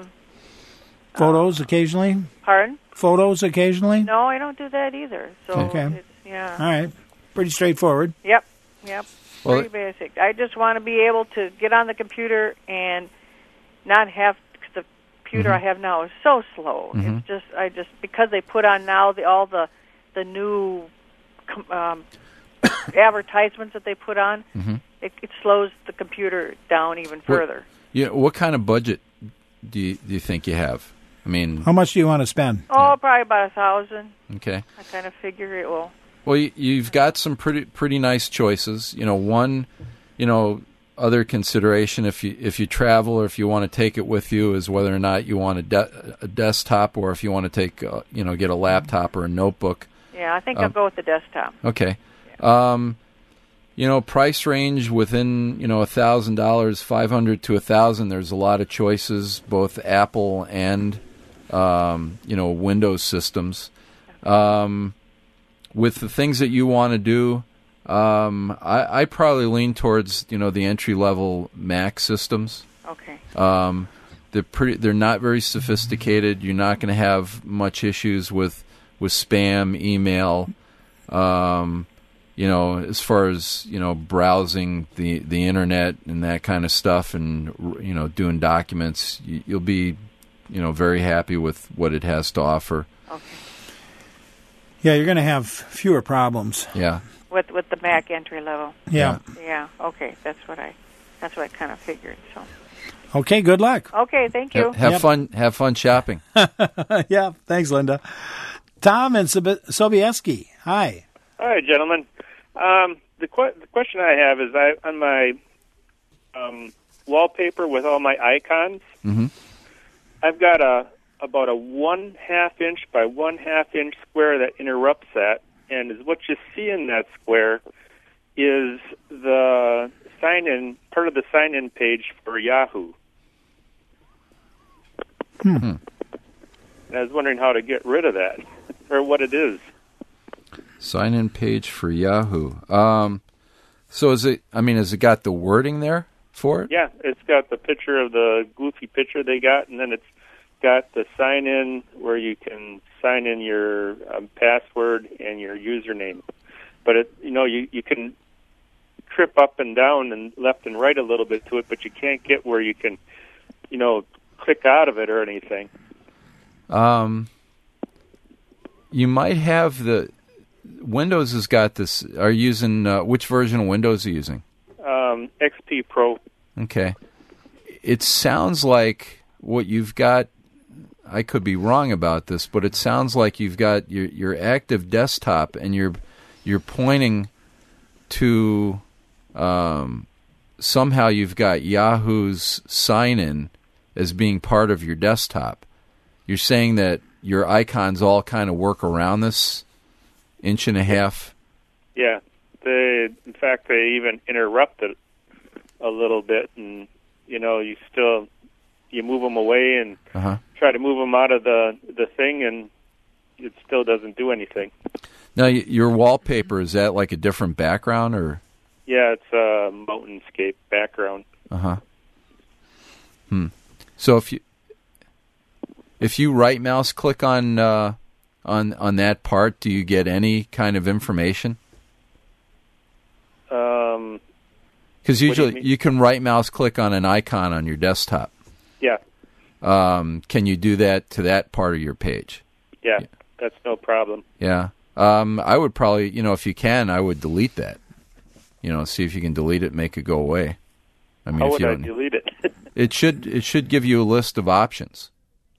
photos occasionally? Pardon? Photos occasionally? No, I don't do that either. So okay. Yeah. All right. Pretty straightforward. Yep. Well, pretty basic. I just want to be able to get on the computer and not have the computer I have now is so slow. It's just because they put on now all the new advertisements that they put on. It slows the computer down even further. What kind of budget do you think you have? I mean, how much do you want to spend? Probably about $1,000. Okay. I kind of figure it will. Well, you've got some pretty nice choices. One, other consideration if you travel or if you want to take it with you is whether or not you want a desktop or if you want to take get a laptop or a notebook. Yeah, I think I'll go with the desktop. Okay. Price range within $1,000, $500 to $1,000. There's a lot of choices, both Apple and Windows systems. With the things that you want to do, I probably lean towards the entry level Mac systems. Okay. They're not very sophisticated. You're not going to have much issues with spam, email. As far as browsing the internet and that kind of stuff, and doing documents, you'll be very happy with what it has to offer. Okay. Yeah, you're going to have fewer problems. Yeah. With the Mac entry level. Yeah. Yeah. Okay, that's what I kind of figured. So. Okay. Good luck. Okay. Thank you. Have fun. Have fun shopping. Yeah. Thanks, Linda. Tom and Sobieski. Hi. Hi, gentlemen. The question I have is on my wallpaper with all my icons. I've got about a 1/2 inch by 1/2 inch square that interrupts that, and what you see in that square is the part of the sign-in page for Yahoo. And I was wondering how to get rid of that, or what it is. Sign-in page for Yahoo. So has it got the wording there for it? Yeah, it's got the picture of the goofy picture they got, and then it's got the sign-in where you can sign in your password and your username. But you can trip up and down and left and right a little bit to it, but you can't get where you can, click out of it or anything. You might have Windows has got this. Are you using which version of Windows are you using? XP Pro. Okay. It sounds like what you've got. I could be wrong about this, but it sounds like you've got your active desktop, and you're pointing to somehow you've got Yahoo's sign-in as being part of your desktop. You're saying that your icons all kind of work around this 1.5 inch? Yeah, in fact, they even interrupt it a little bit, and you move them away and try to move them out of the thing, and it still doesn't do anything. Now, your wallpaper, is that like a different background, or? Yeah, it's a mountainscape background. So if you right mouse click on that part, do you get any kind of information? Because usually you can right mouse click on an icon on your desktop. Yeah. Can you do that to that part of your page? Yeah, that's no problem. Yeah. I would probably, if you can, I would delete that. See if you can delete it, make it go away. I mean, how would I delete it? It should give you a list of options.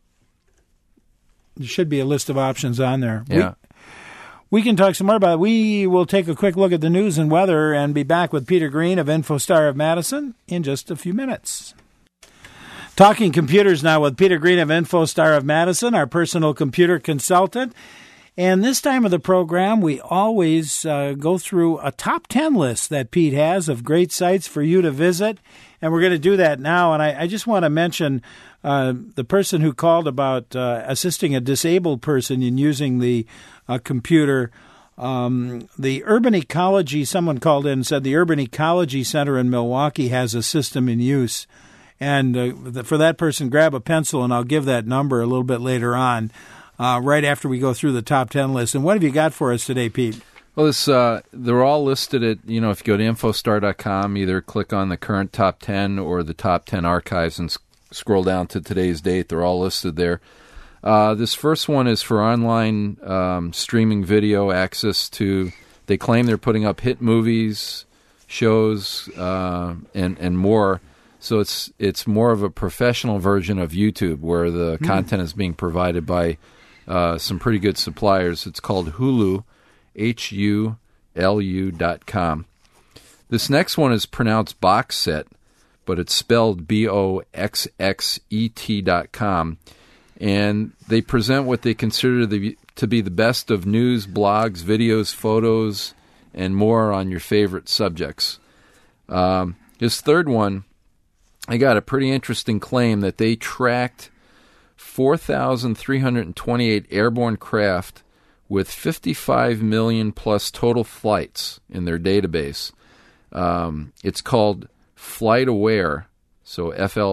There should be a list of options on there. Yeah. We can talk some more about it. We will take a quick look at the news and weather and be back with Peter Green of InfoStar of Madison in just a few minutes. Talking computers now with Peter Green of InfoStar of Madison, our personal computer consultant. And this time of the program, we always go through a top 10 list that Pete has of great sites for you to visit. And we're going to do that now. And I just want to mention the person who called about assisting a disabled person in using the computer. The Urban Ecology, someone called in and said the Urban Ecology Center in Milwaukee has a system in use. And for that person, grab a pencil, and I'll give that number a little bit later on, right after we go through the top 10 list. And what have you got for us today, Pete? Well, they're all listed at, if you go to Infostar.com, either click on the current top 10 or the top 10 archives and scroll down to today's date. They're all listed there. This first one is for online streaming video access to, they claim they're putting up hit movies, shows, and more. So it's more of a professional version of YouTube where the content is being provided by some pretty good suppliers. It's called Hulu, HULU.com. This next one is pronounced box set, but it's spelled BOXXET.com. And they present what they consider to be the best of news, blogs, videos, photos, and more on your favorite subjects. This third one, I got a pretty interesting claim that they tracked 4,328 airborne craft with 55 million plus total flights in their database. It's called FlightAware, so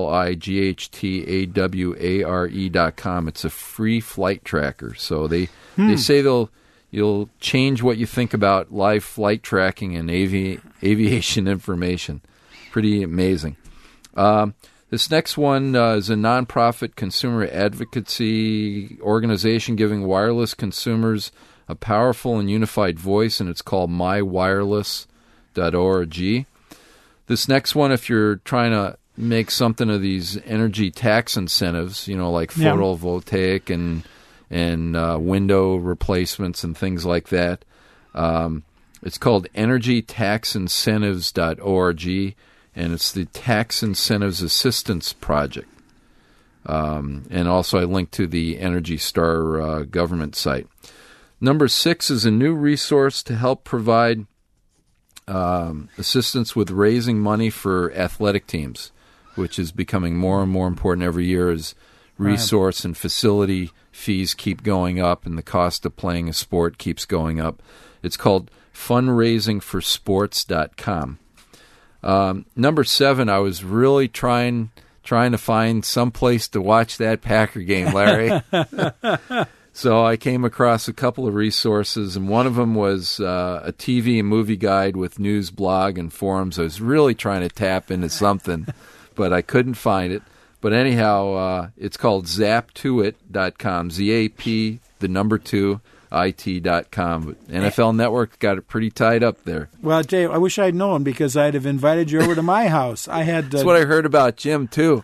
FlightAware.com. It's a free flight tracker. So they say you'll change what you think about live flight tracking and aviation information. Pretty amazing. This next one is a nonprofit consumer advocacy organization giving wireless consumers a powerful and unified voice, and it's called mywireless.org. This next one, if you're trying to make something of these energy tax incentives, like photovoltaic and window replacements and things like that, it's called energytaxincentives.org. And it's the Tax Incentives Assistance Project. And also I linked to the Energy Star government site. Number 6 is a new resource to help provide assistance with raising money for athletic teams, which is becoming more and more important every year as resource and facility fees keep going up and the cost of playing a sport keeps going up. It's called fundraisingforsports.com. Number 7, I was really trying to find some place to watch that Packer game, Larry. So I came across a couple of resources, and one of them was a TV and movie guide with news, blog, and forums. I was really trying to tap into something, but I couldn't find it. But anyhow, it's called zaptoit.com, ZAP, the number 2, IT.com. NFL Network got it pretty tied up there. Well, Jay, I wish I'd known because I'd have invited you over to my house. I had That's what I heard about Jim, too.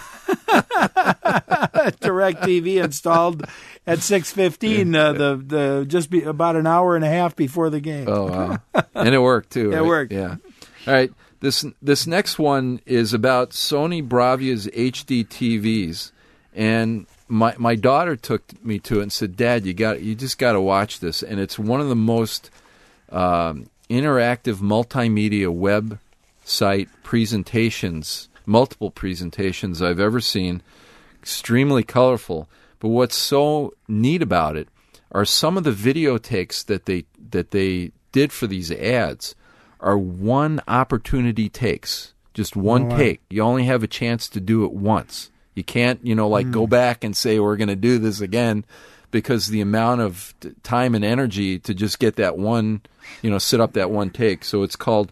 DirecTV installed at 6:15, about an hour and a half before the game. Oh, wow. And it worked, too, right? It worked. Yeah. All right. This next one is about Sony Bravia's HD TVs. And my daughter took me to it and said, "Dad, you just got to watch this." And it's one of the most interactive multimedia website presentations, multiple presentations I've ever seen, extremely colorful. But what's so neat about it are some of the video takes that they did for these ads are one opportunity takes, just one take. You only have a chance to do it once. You can't, go back and say, we're going to do this again, because the amount of time and energy to just get that one, set up that one take. So it's called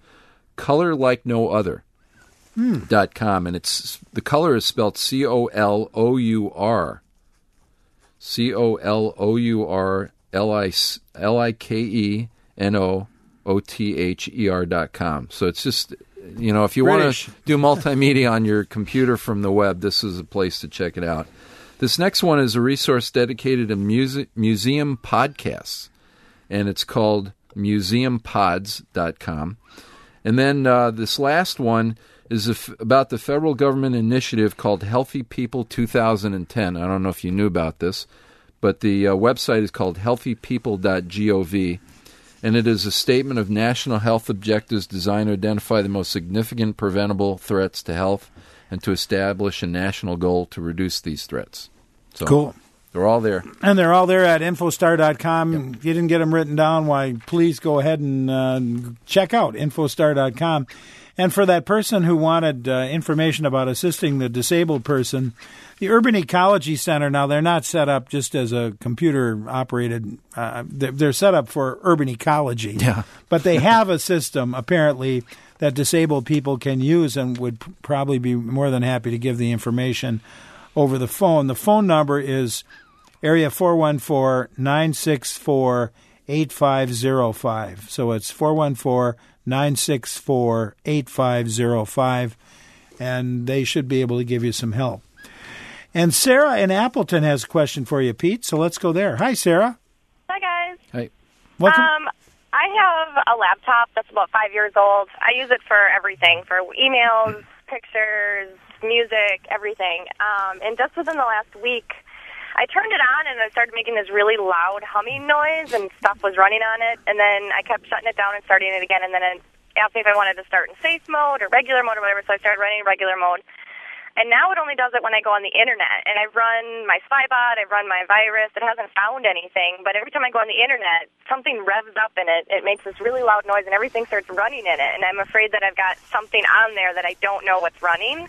colorlikenoother.com, and the color is spelled COLOUR. COLOURLIKENOOTHER.com. So it's just, if you want to do multimedia on your computer from the web, this is a place to check it out. This next one is a resource dedicated to museum podcasts, and it's called museumpods.com. And then this last one is about the federal government initiative called Healthy People 2010. I don't know if you knew about this, but the website is called healthypeople.gov, and it is a statement of national health objectives designed to identify the most significant preventable threats to health and to establish a national goal to reduce these threats. So cool. They're all there. And they're all there at infostar.com. Yep. If you didn't get them written down, why, please go ahead and check out infostar.com. And for that person who wanted information about assisting the disabled person, the Urban Ecology Center, now they're not set up just as a computer-operated, they're set up for urban ecology. Yeah. But they have a system, apparently, that disabled people can use and would probably be more than happy to give the information over the phone. The phone number is area 414-964-8505. So it's 414-964-8505, and they should be able to give you some help. And Sarah in Appleton has a question for you, Pete, so let's go there. Hi, Sarah. Hi, guys. Hi. Welcome. I have a laptop that's about 5 years old. I use it for everything, for emails, pictures, music, everything. And just within the last week, I turned it on and it started making this really loud humming noise, and stuff was running on it. And then I kept shutting it down and starting it again. And then it asked me if I wanted to start in safe mode or regular mode or whatever, so I started running regular mode. And now it only does it when I go on the internet. And I've run my Spybot, I've run my virus. It hasn't found anything. But every time I go on the internet, something revs up in it. It makes this really loud noise, and everything starts running in it. And I'm afraid that I've got something on there that I don't know what's running.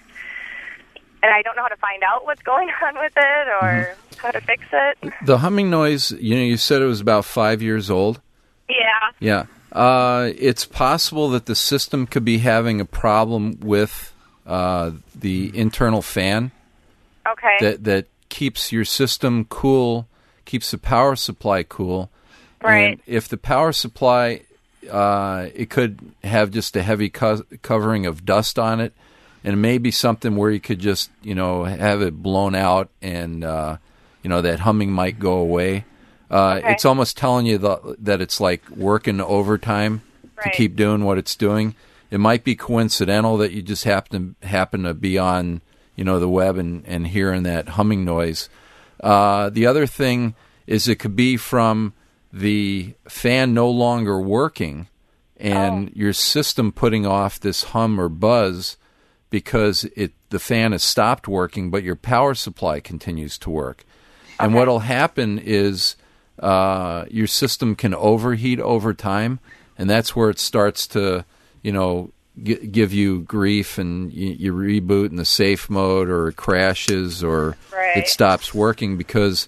And I don't know how to find out what's going on with it or how to fix it. The humming noise, you said it was about 5 years old? Yeah. Yeah. It's possible that the system could be having a problem with the internal fan. Okay. That keeps your system cool, keeps the power supply cool. Right. And if the power supply, it could have just a heavy covering of dust on it, and it may be something where you could just, have it blown out and, that humming might go away. Okay. It's almost telling you that it's like working overtime to keep doing what it's doing. It might be coincidental that you just happen to be on, the web and hearing that humming noise. The other thing is it could be from the fan no longer working and your system putting off this hum or buzz because the fan has stopped working, but your power supply continues to work. And what'll happen is your system can overheat over time, and that's where it starts to, give you grief, and you reboot in the safe mode, or it crashes, or it stops working because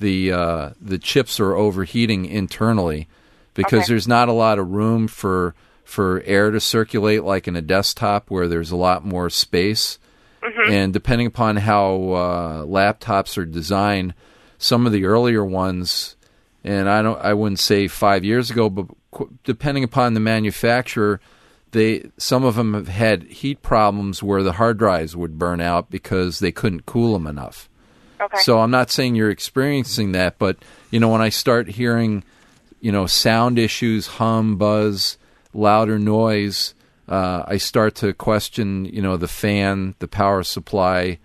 the chips are overheating internally because there's not a lot of room for air to circulate like in a desktop where there's a lot more space. And depending upon how laptops are designed, some of the earlier ones, and I wouldn't say 5 years ago, but depending upon the manufacturer, some of them have had heat problems where the hard drives would burn out because they couldn't cool them enough. Okay. So I'm not saying you're experiencing that, but when I start hearing sound issues, hum, buzz, louder noise, I start to question the fan, the power supply,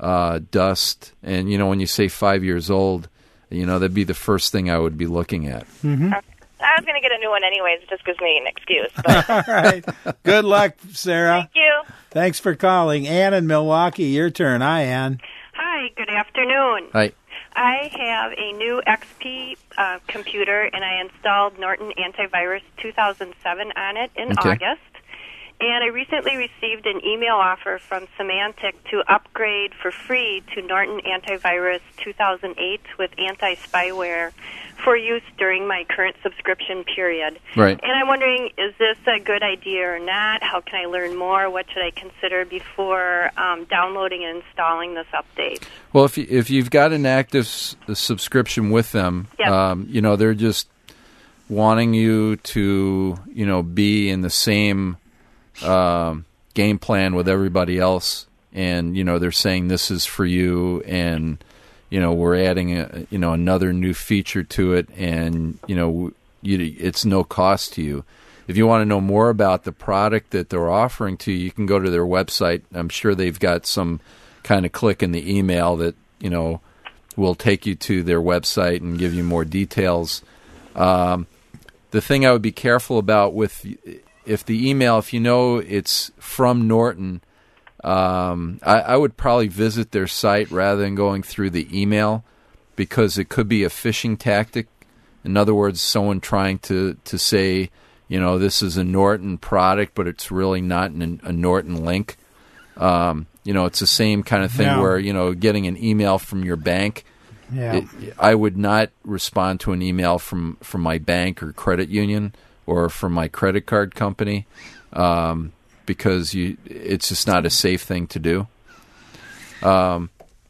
dust, and when you say 5 years old, that'd be the first thing I would be looking at. Mm-hmm. I was going to get a new one anyways. It just gives me an excuse. But. All right. Good luck, Sarah. Thank you. Thanks for calling. Ann in Milwaukee, your turn. Hi, Ann. Hi, good afternoon. Hi. I have a new XP computer, and I installed Norton Antivirus 2007 on it in August. And I recently received an email offer from Symantec to upgrade for free to Norton Antivirus 2008 with anti-spyware for use during my current subscription period. Right. And I'm wondering, is this a good idea or not? How can I learn more? What should I consider before downloading and installing this update? Well, if you've got an active subscription with them, they're just wanting you to, be in the same game plan with everybody else, and they're saying this is for you, and we're adding another new feature to it, and it's no cost to you. If you want to know more about the product that they're offering to you, you can go to their website. I'm sure they've got some kind of click in the email that will take you to their website and give you more details. The thing I would be careful about if the email, if it's from Norton, I would probably visit their site rather than going through the email, because it could be a phishing tactic. In other words, someone trying to say, this is a Norton product, but it's really not a Norton link. It's the same kind of thing where, getting an email from your bank. Yeah. I would not respond to an email from my bank or credit union or from my credit card company, because it's just not a safe thing to do. But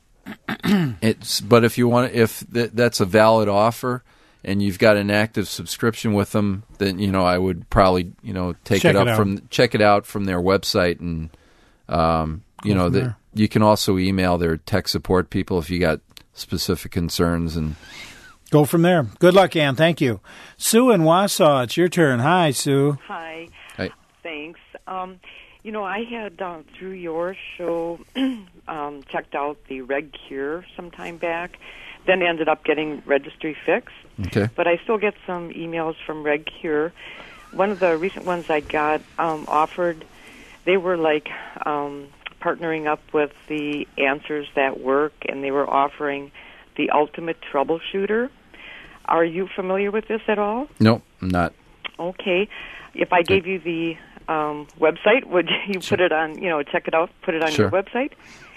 if you want, if that's a valid offer and you've got an active subscription with them, then I would probably check it out from their website, and you can also email their tech support people if you got specific concerns and go from there. Good luck, Ann. Thank you. Sue in Wausau, it's your turn. Hi, Sue. Hi. Hi. Thanks. I had, through your show, checked out the Reg Cure some time back, then ended up getting Registry Fix. Okay. But I still get some emails from Reg Cure. One of the recent ones I got offered, they were like partnering up with the Answers That Work, and they were offering the Ultimate Troubleshooter. Are you familiar with this at all? No, I'm not. Okay. If I gave you the website, would you put it on, check it out, put it on your website?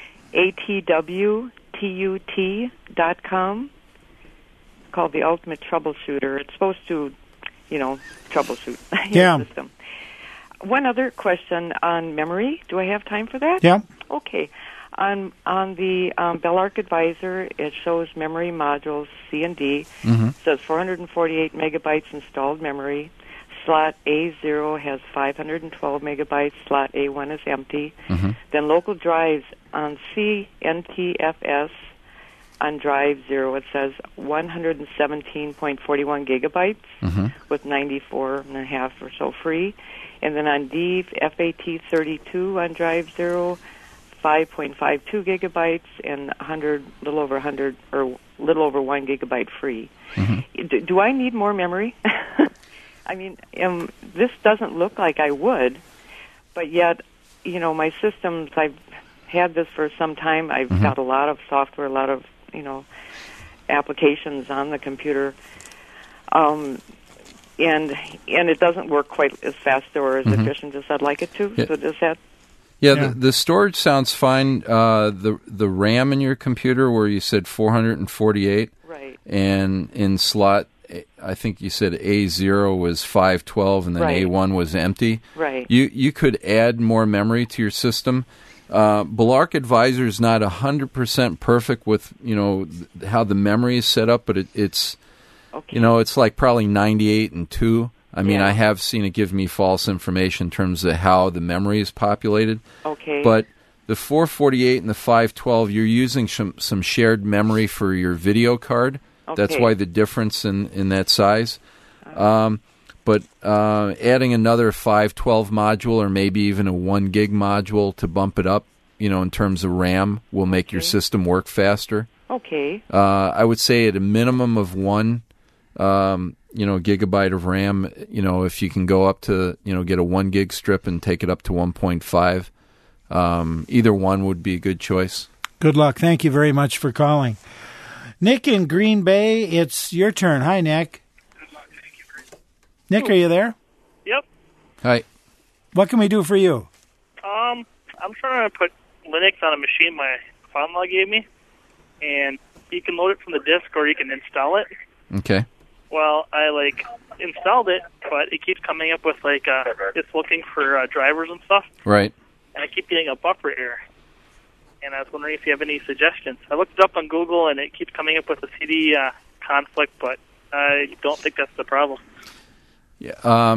atwtut.com. Called the Ultimate Troubleshooter. It's supposed to, troubleshoot your system. One other question on memory. Do I have time for that? Yeah. Okay. On the Belarc Advisor, it shows memory modules C and D. Mm-hmm. It says 448 megabytes installed memory. Slot A0 has 512 megabytes. Slot A1 is empty. Mm-hmm. Then local drives on CNTFS on drive 0, it says 117.41 gigabytes with 94.5 or so free. And then on D, FAT32 on drive 0, 5.52 gigabytes and little over 1 gigabyte free. Mm-hmm. Do I need more memory? I mean, this doesn't look like I would, but yet, my systems, I've had this for some time. I've got a lot of software, a lot of, applications on the computer, and it doesn't work quite as fast or as efficient as I'd like it to. Yeah. So does that... Yeah, the storage sounds fine. The RAM in your computer, where you said 448, right, and in slot, I think you said A0 was 512, and then A1 was empty. Right. You could add more memory to your system. Belarc Advisor is not 100% perfect with how the memory is set up, but it's it's like probably 98 and 2. I mean, I have seen it give me false information in terms of how the memory is populated. Okay. But the 448 and the 512, you're using some shared memory for your video card. Okay. That's why the difference in that size. But adding another 512 module or maybe even a 1 gig module to bump it up, in terms of RAM, will make your system work faster. Okay. I would say at a minimum of one. gigabyte of RAM. If you can go up to, get a 1 gig strip and take it up to 1.5, either one would be a good choice. Good luck. Thank you very much for calling. Nick in Green Bay, it's your turn. Hi, Nick. Nick, are you there? Yep. Hi. What can we do for you? I'm trying to put Linux on a machine my father-in-law gave me, and you can load it from the disk or you can install it. Okay. Well, I installed it, but it keeps coming up with it's looking for drivers and stuff. Right. And I keep getting a buffer error. And I was wondering if you have any suggestions. I looked it up on Google, and it keeps coming up with a CD conflict, but I don't think that's the problem. Yeah.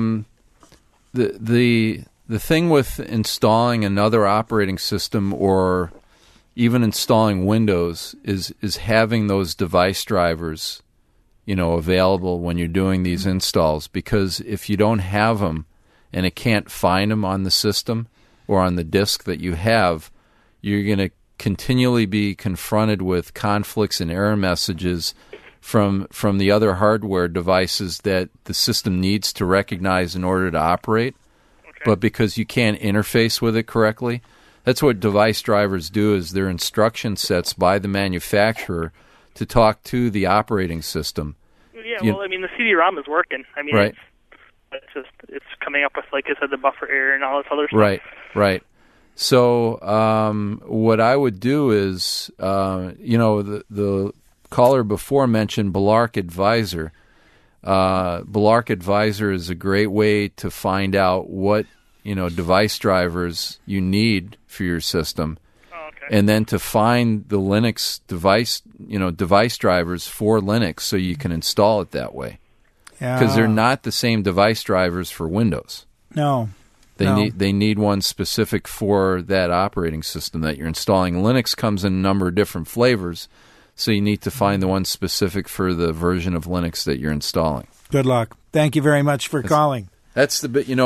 The thing with installing another operating system or even installing Windows is having those device drivers, available when you're doing these installs. Because if you don't have them and it can't find them on the system or on the disk that you have, you're going to continually be confronted with conflicts and error messages from the other hardware devices that the system needs to recognize in order to operate. Okay. But because you can't interface with it correctly, that's what device drivers do, is they're instruction sets by the manufacturer to talk to the operating system. Yeah, the CD-ROM is working. Right. It's coming up with, like I said, the buffer error and all this other stuff. Right. So what I would do is, the caller before mentioned Belark Advisor. Belark Advisor is a great way to find out what device drivers you need for your system, and then to find the Linux device drivers for Linux so you can install it that way. Because they're not the same device drivers for Windows. No. They need one specific for that operating system that you're installing. Linux comes in a number of different flavors, so you need to find the one specific for the version of Linux that you're installing. Good luck. Thank you very much for calling. That's the bit.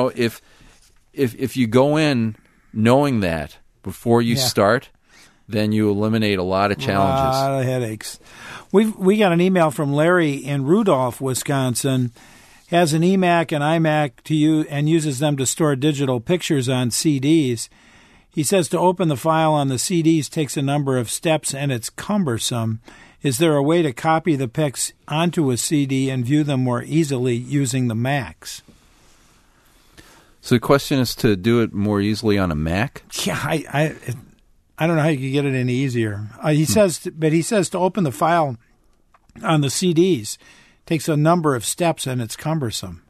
If you go in knowing that before you start, then you eliminate a lot of challenges. A lot of headaches. We got an email from Larry in Rudolph, Wisconsin. Has an eMac and iMac to use and uses them to store digital pictures on CDs. He says to open the file on the CDs takes a number of steps and it's cumbersome. Is there a way to copy the pics onto a CD and view them more easily using the Macs? So the question is to do it more easily on a Mac? Yeah, I don't know how you could get it any easier. He says to open the file on the CDs takes a number of steps and it's cumbersome.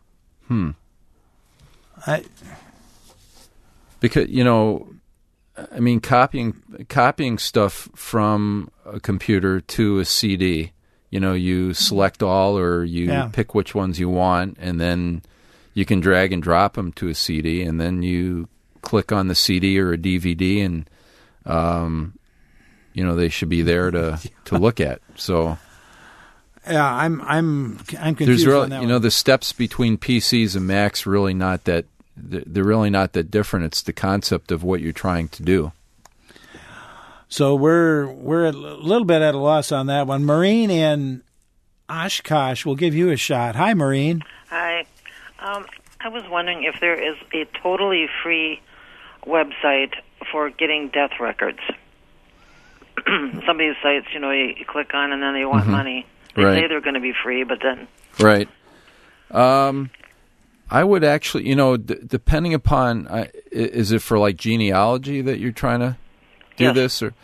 Because copying stuff from a computer to a CD, you select all or you pick which ones you want, and then you can drag and drop them to a CD, and then you click on the CD or a DVD, and they should be there to look at. So. Yeah, I'm confused on that one. The steps between PCs and Macs they're really not that different. It's the concept of what you're trying to do. So we're a little bit at a loss on that one. Maureen in Oshkosh will give you a shot. Hi, Maureen. Hi. I was wondering if there is a totally free website for getting death records. Some of these sites, you click on and then they want money. They say they're going to be free, but then... Right. I would actually, depending upon, is it for like genealogy that you're trying to do this? Or,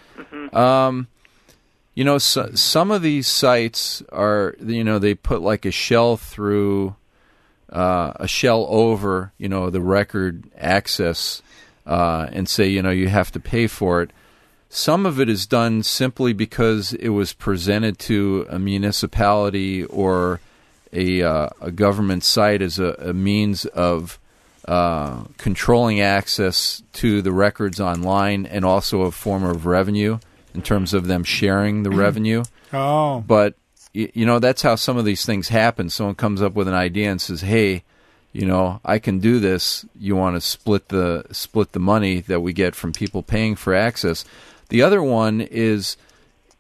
some of these sites are, they put like a shell through, a shell over, the record access and say, you have to pay for it. Some of it is done simply because it was presented to a municipality or a government site as a means of controlling access to the records online, and also a form of revenue in terms of them sharing the revenue. Oh. But, that's how some of these things happen. Someone comes up with an idea and says, hey, I can do this. You want to split the money that we get from people paying for access. The other one is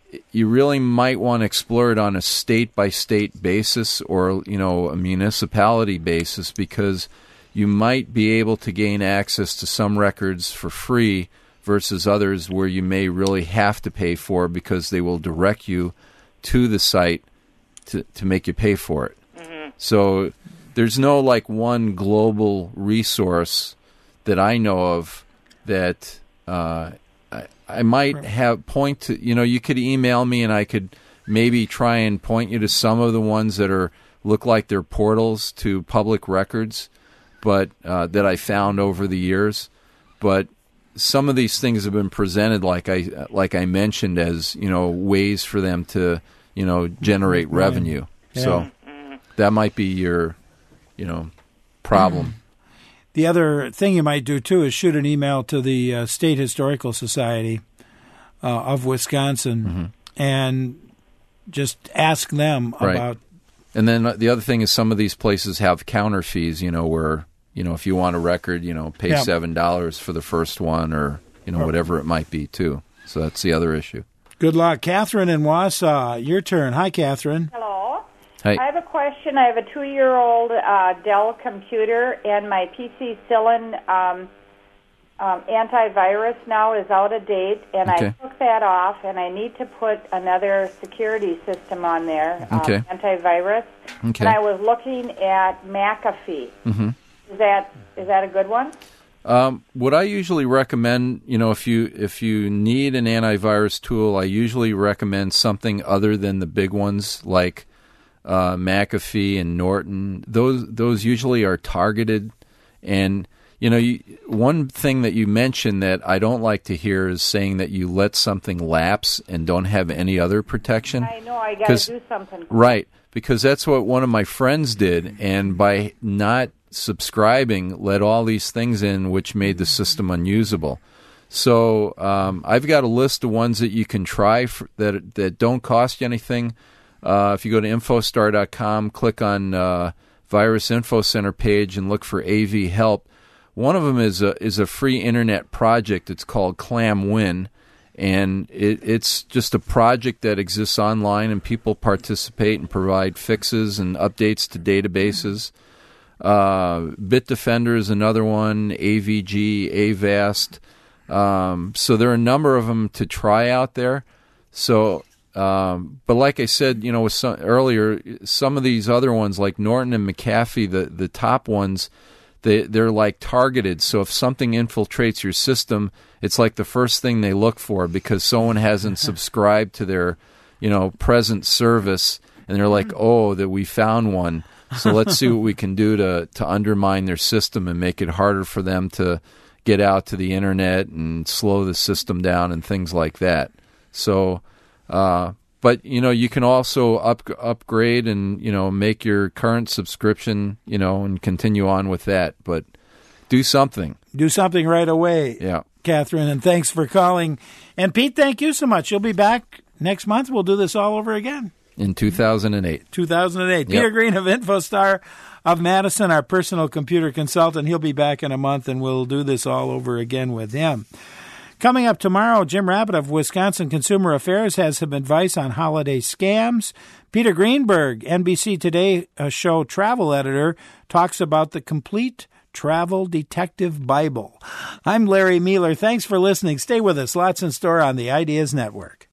you really might want to explore it on a state-by-state basis or, a municipality basis, because you might be able to gain access to some records for free versus others where you may really have to pay for because they will direct you to the site to make you pay for it. Mm-hmm. So there's no one global resource that I know of that I might have point to. You could email me and I could maybe try and point you to some of the ones that look like they're portals to public records, but that I found over the years. But some of these things have been presented, like I mentioned, as ways for them to generate revenue. Yeah. So that might be your problem. The other thing you might do, too, is shoot an email to the State Historical Society of Wisconsin and just ask them about... And then the other thing is some of these places have counter fees, where, if you want a record, pay $7 for the first one or, whatever it might be, too. So that's the other issue. Good luck. Catherine in Wausau, your turn. Hi, Catherine. Hello. Hi. I have a question. I have a 2-year-old Dell computer, and my PC Cillin antivirus now is out of date, and I took that off, and I need to put another security system on there, antivirus. Okay. And I was looking at McAfee. Mm-hmm. Is that a good one? What I usually recommend, if you need an antivirus tool, I usually recommend something other than the big ones like McAfee and Norton. Those usually are targeted. And one thing that you mentioned that I don't like to hear is saying that you let something lapse and don't have any other protection. I know, I got to do something. Right, because that's what one of my friends did, and by not subscribing, let all these things in, which made the system unusable. So I've got a list of ones that you can try that don't cost you anything. If you go to Infostar.com, click on Virus Info Center page and look for AV Help. One of them is a free internet project. It's called ClamWin, and it's just a project that exists online, and people participate and provide fixes and updates to databases. Bitdefender is another one, AVG, Avast. So there are a number of them to try out there. So, but like I said, with earlier, some of these other ones like Norton and McAfee, the top ones, they're like targeted. So if something infiltrates your system, it's like the first thing they look for because someone hasn't subscribed to their, present service, and they're like, oh, that we found one. So let's see what we can do to undermine their system and make it harder for them to get out to the internet and slow the system down and things like that. So, but you can also upgrade and make your current subscription, and continue on with that. But do something. Do something right away. Yeah, Catherine, and thanks for calling. And Pete, thank you so much. You'll be back next month. We'll do this all over again. In 2008. 2008. Yep. Peter Green of Infostar of Madison, our personal computer consultant. He'll be back in a month, and we'll do this all over again with him. Coming up tomorrow, Jim Rabbit of Wisconsin Consumer Affairs has some advice on holiday scams. Peter Greenberg, NBC Today show travel editor, talks about the complete Travel Detective Bible. I'm Larry Mueller. Thanks for listening. Stay with us. Lots in store on the Ideas Network.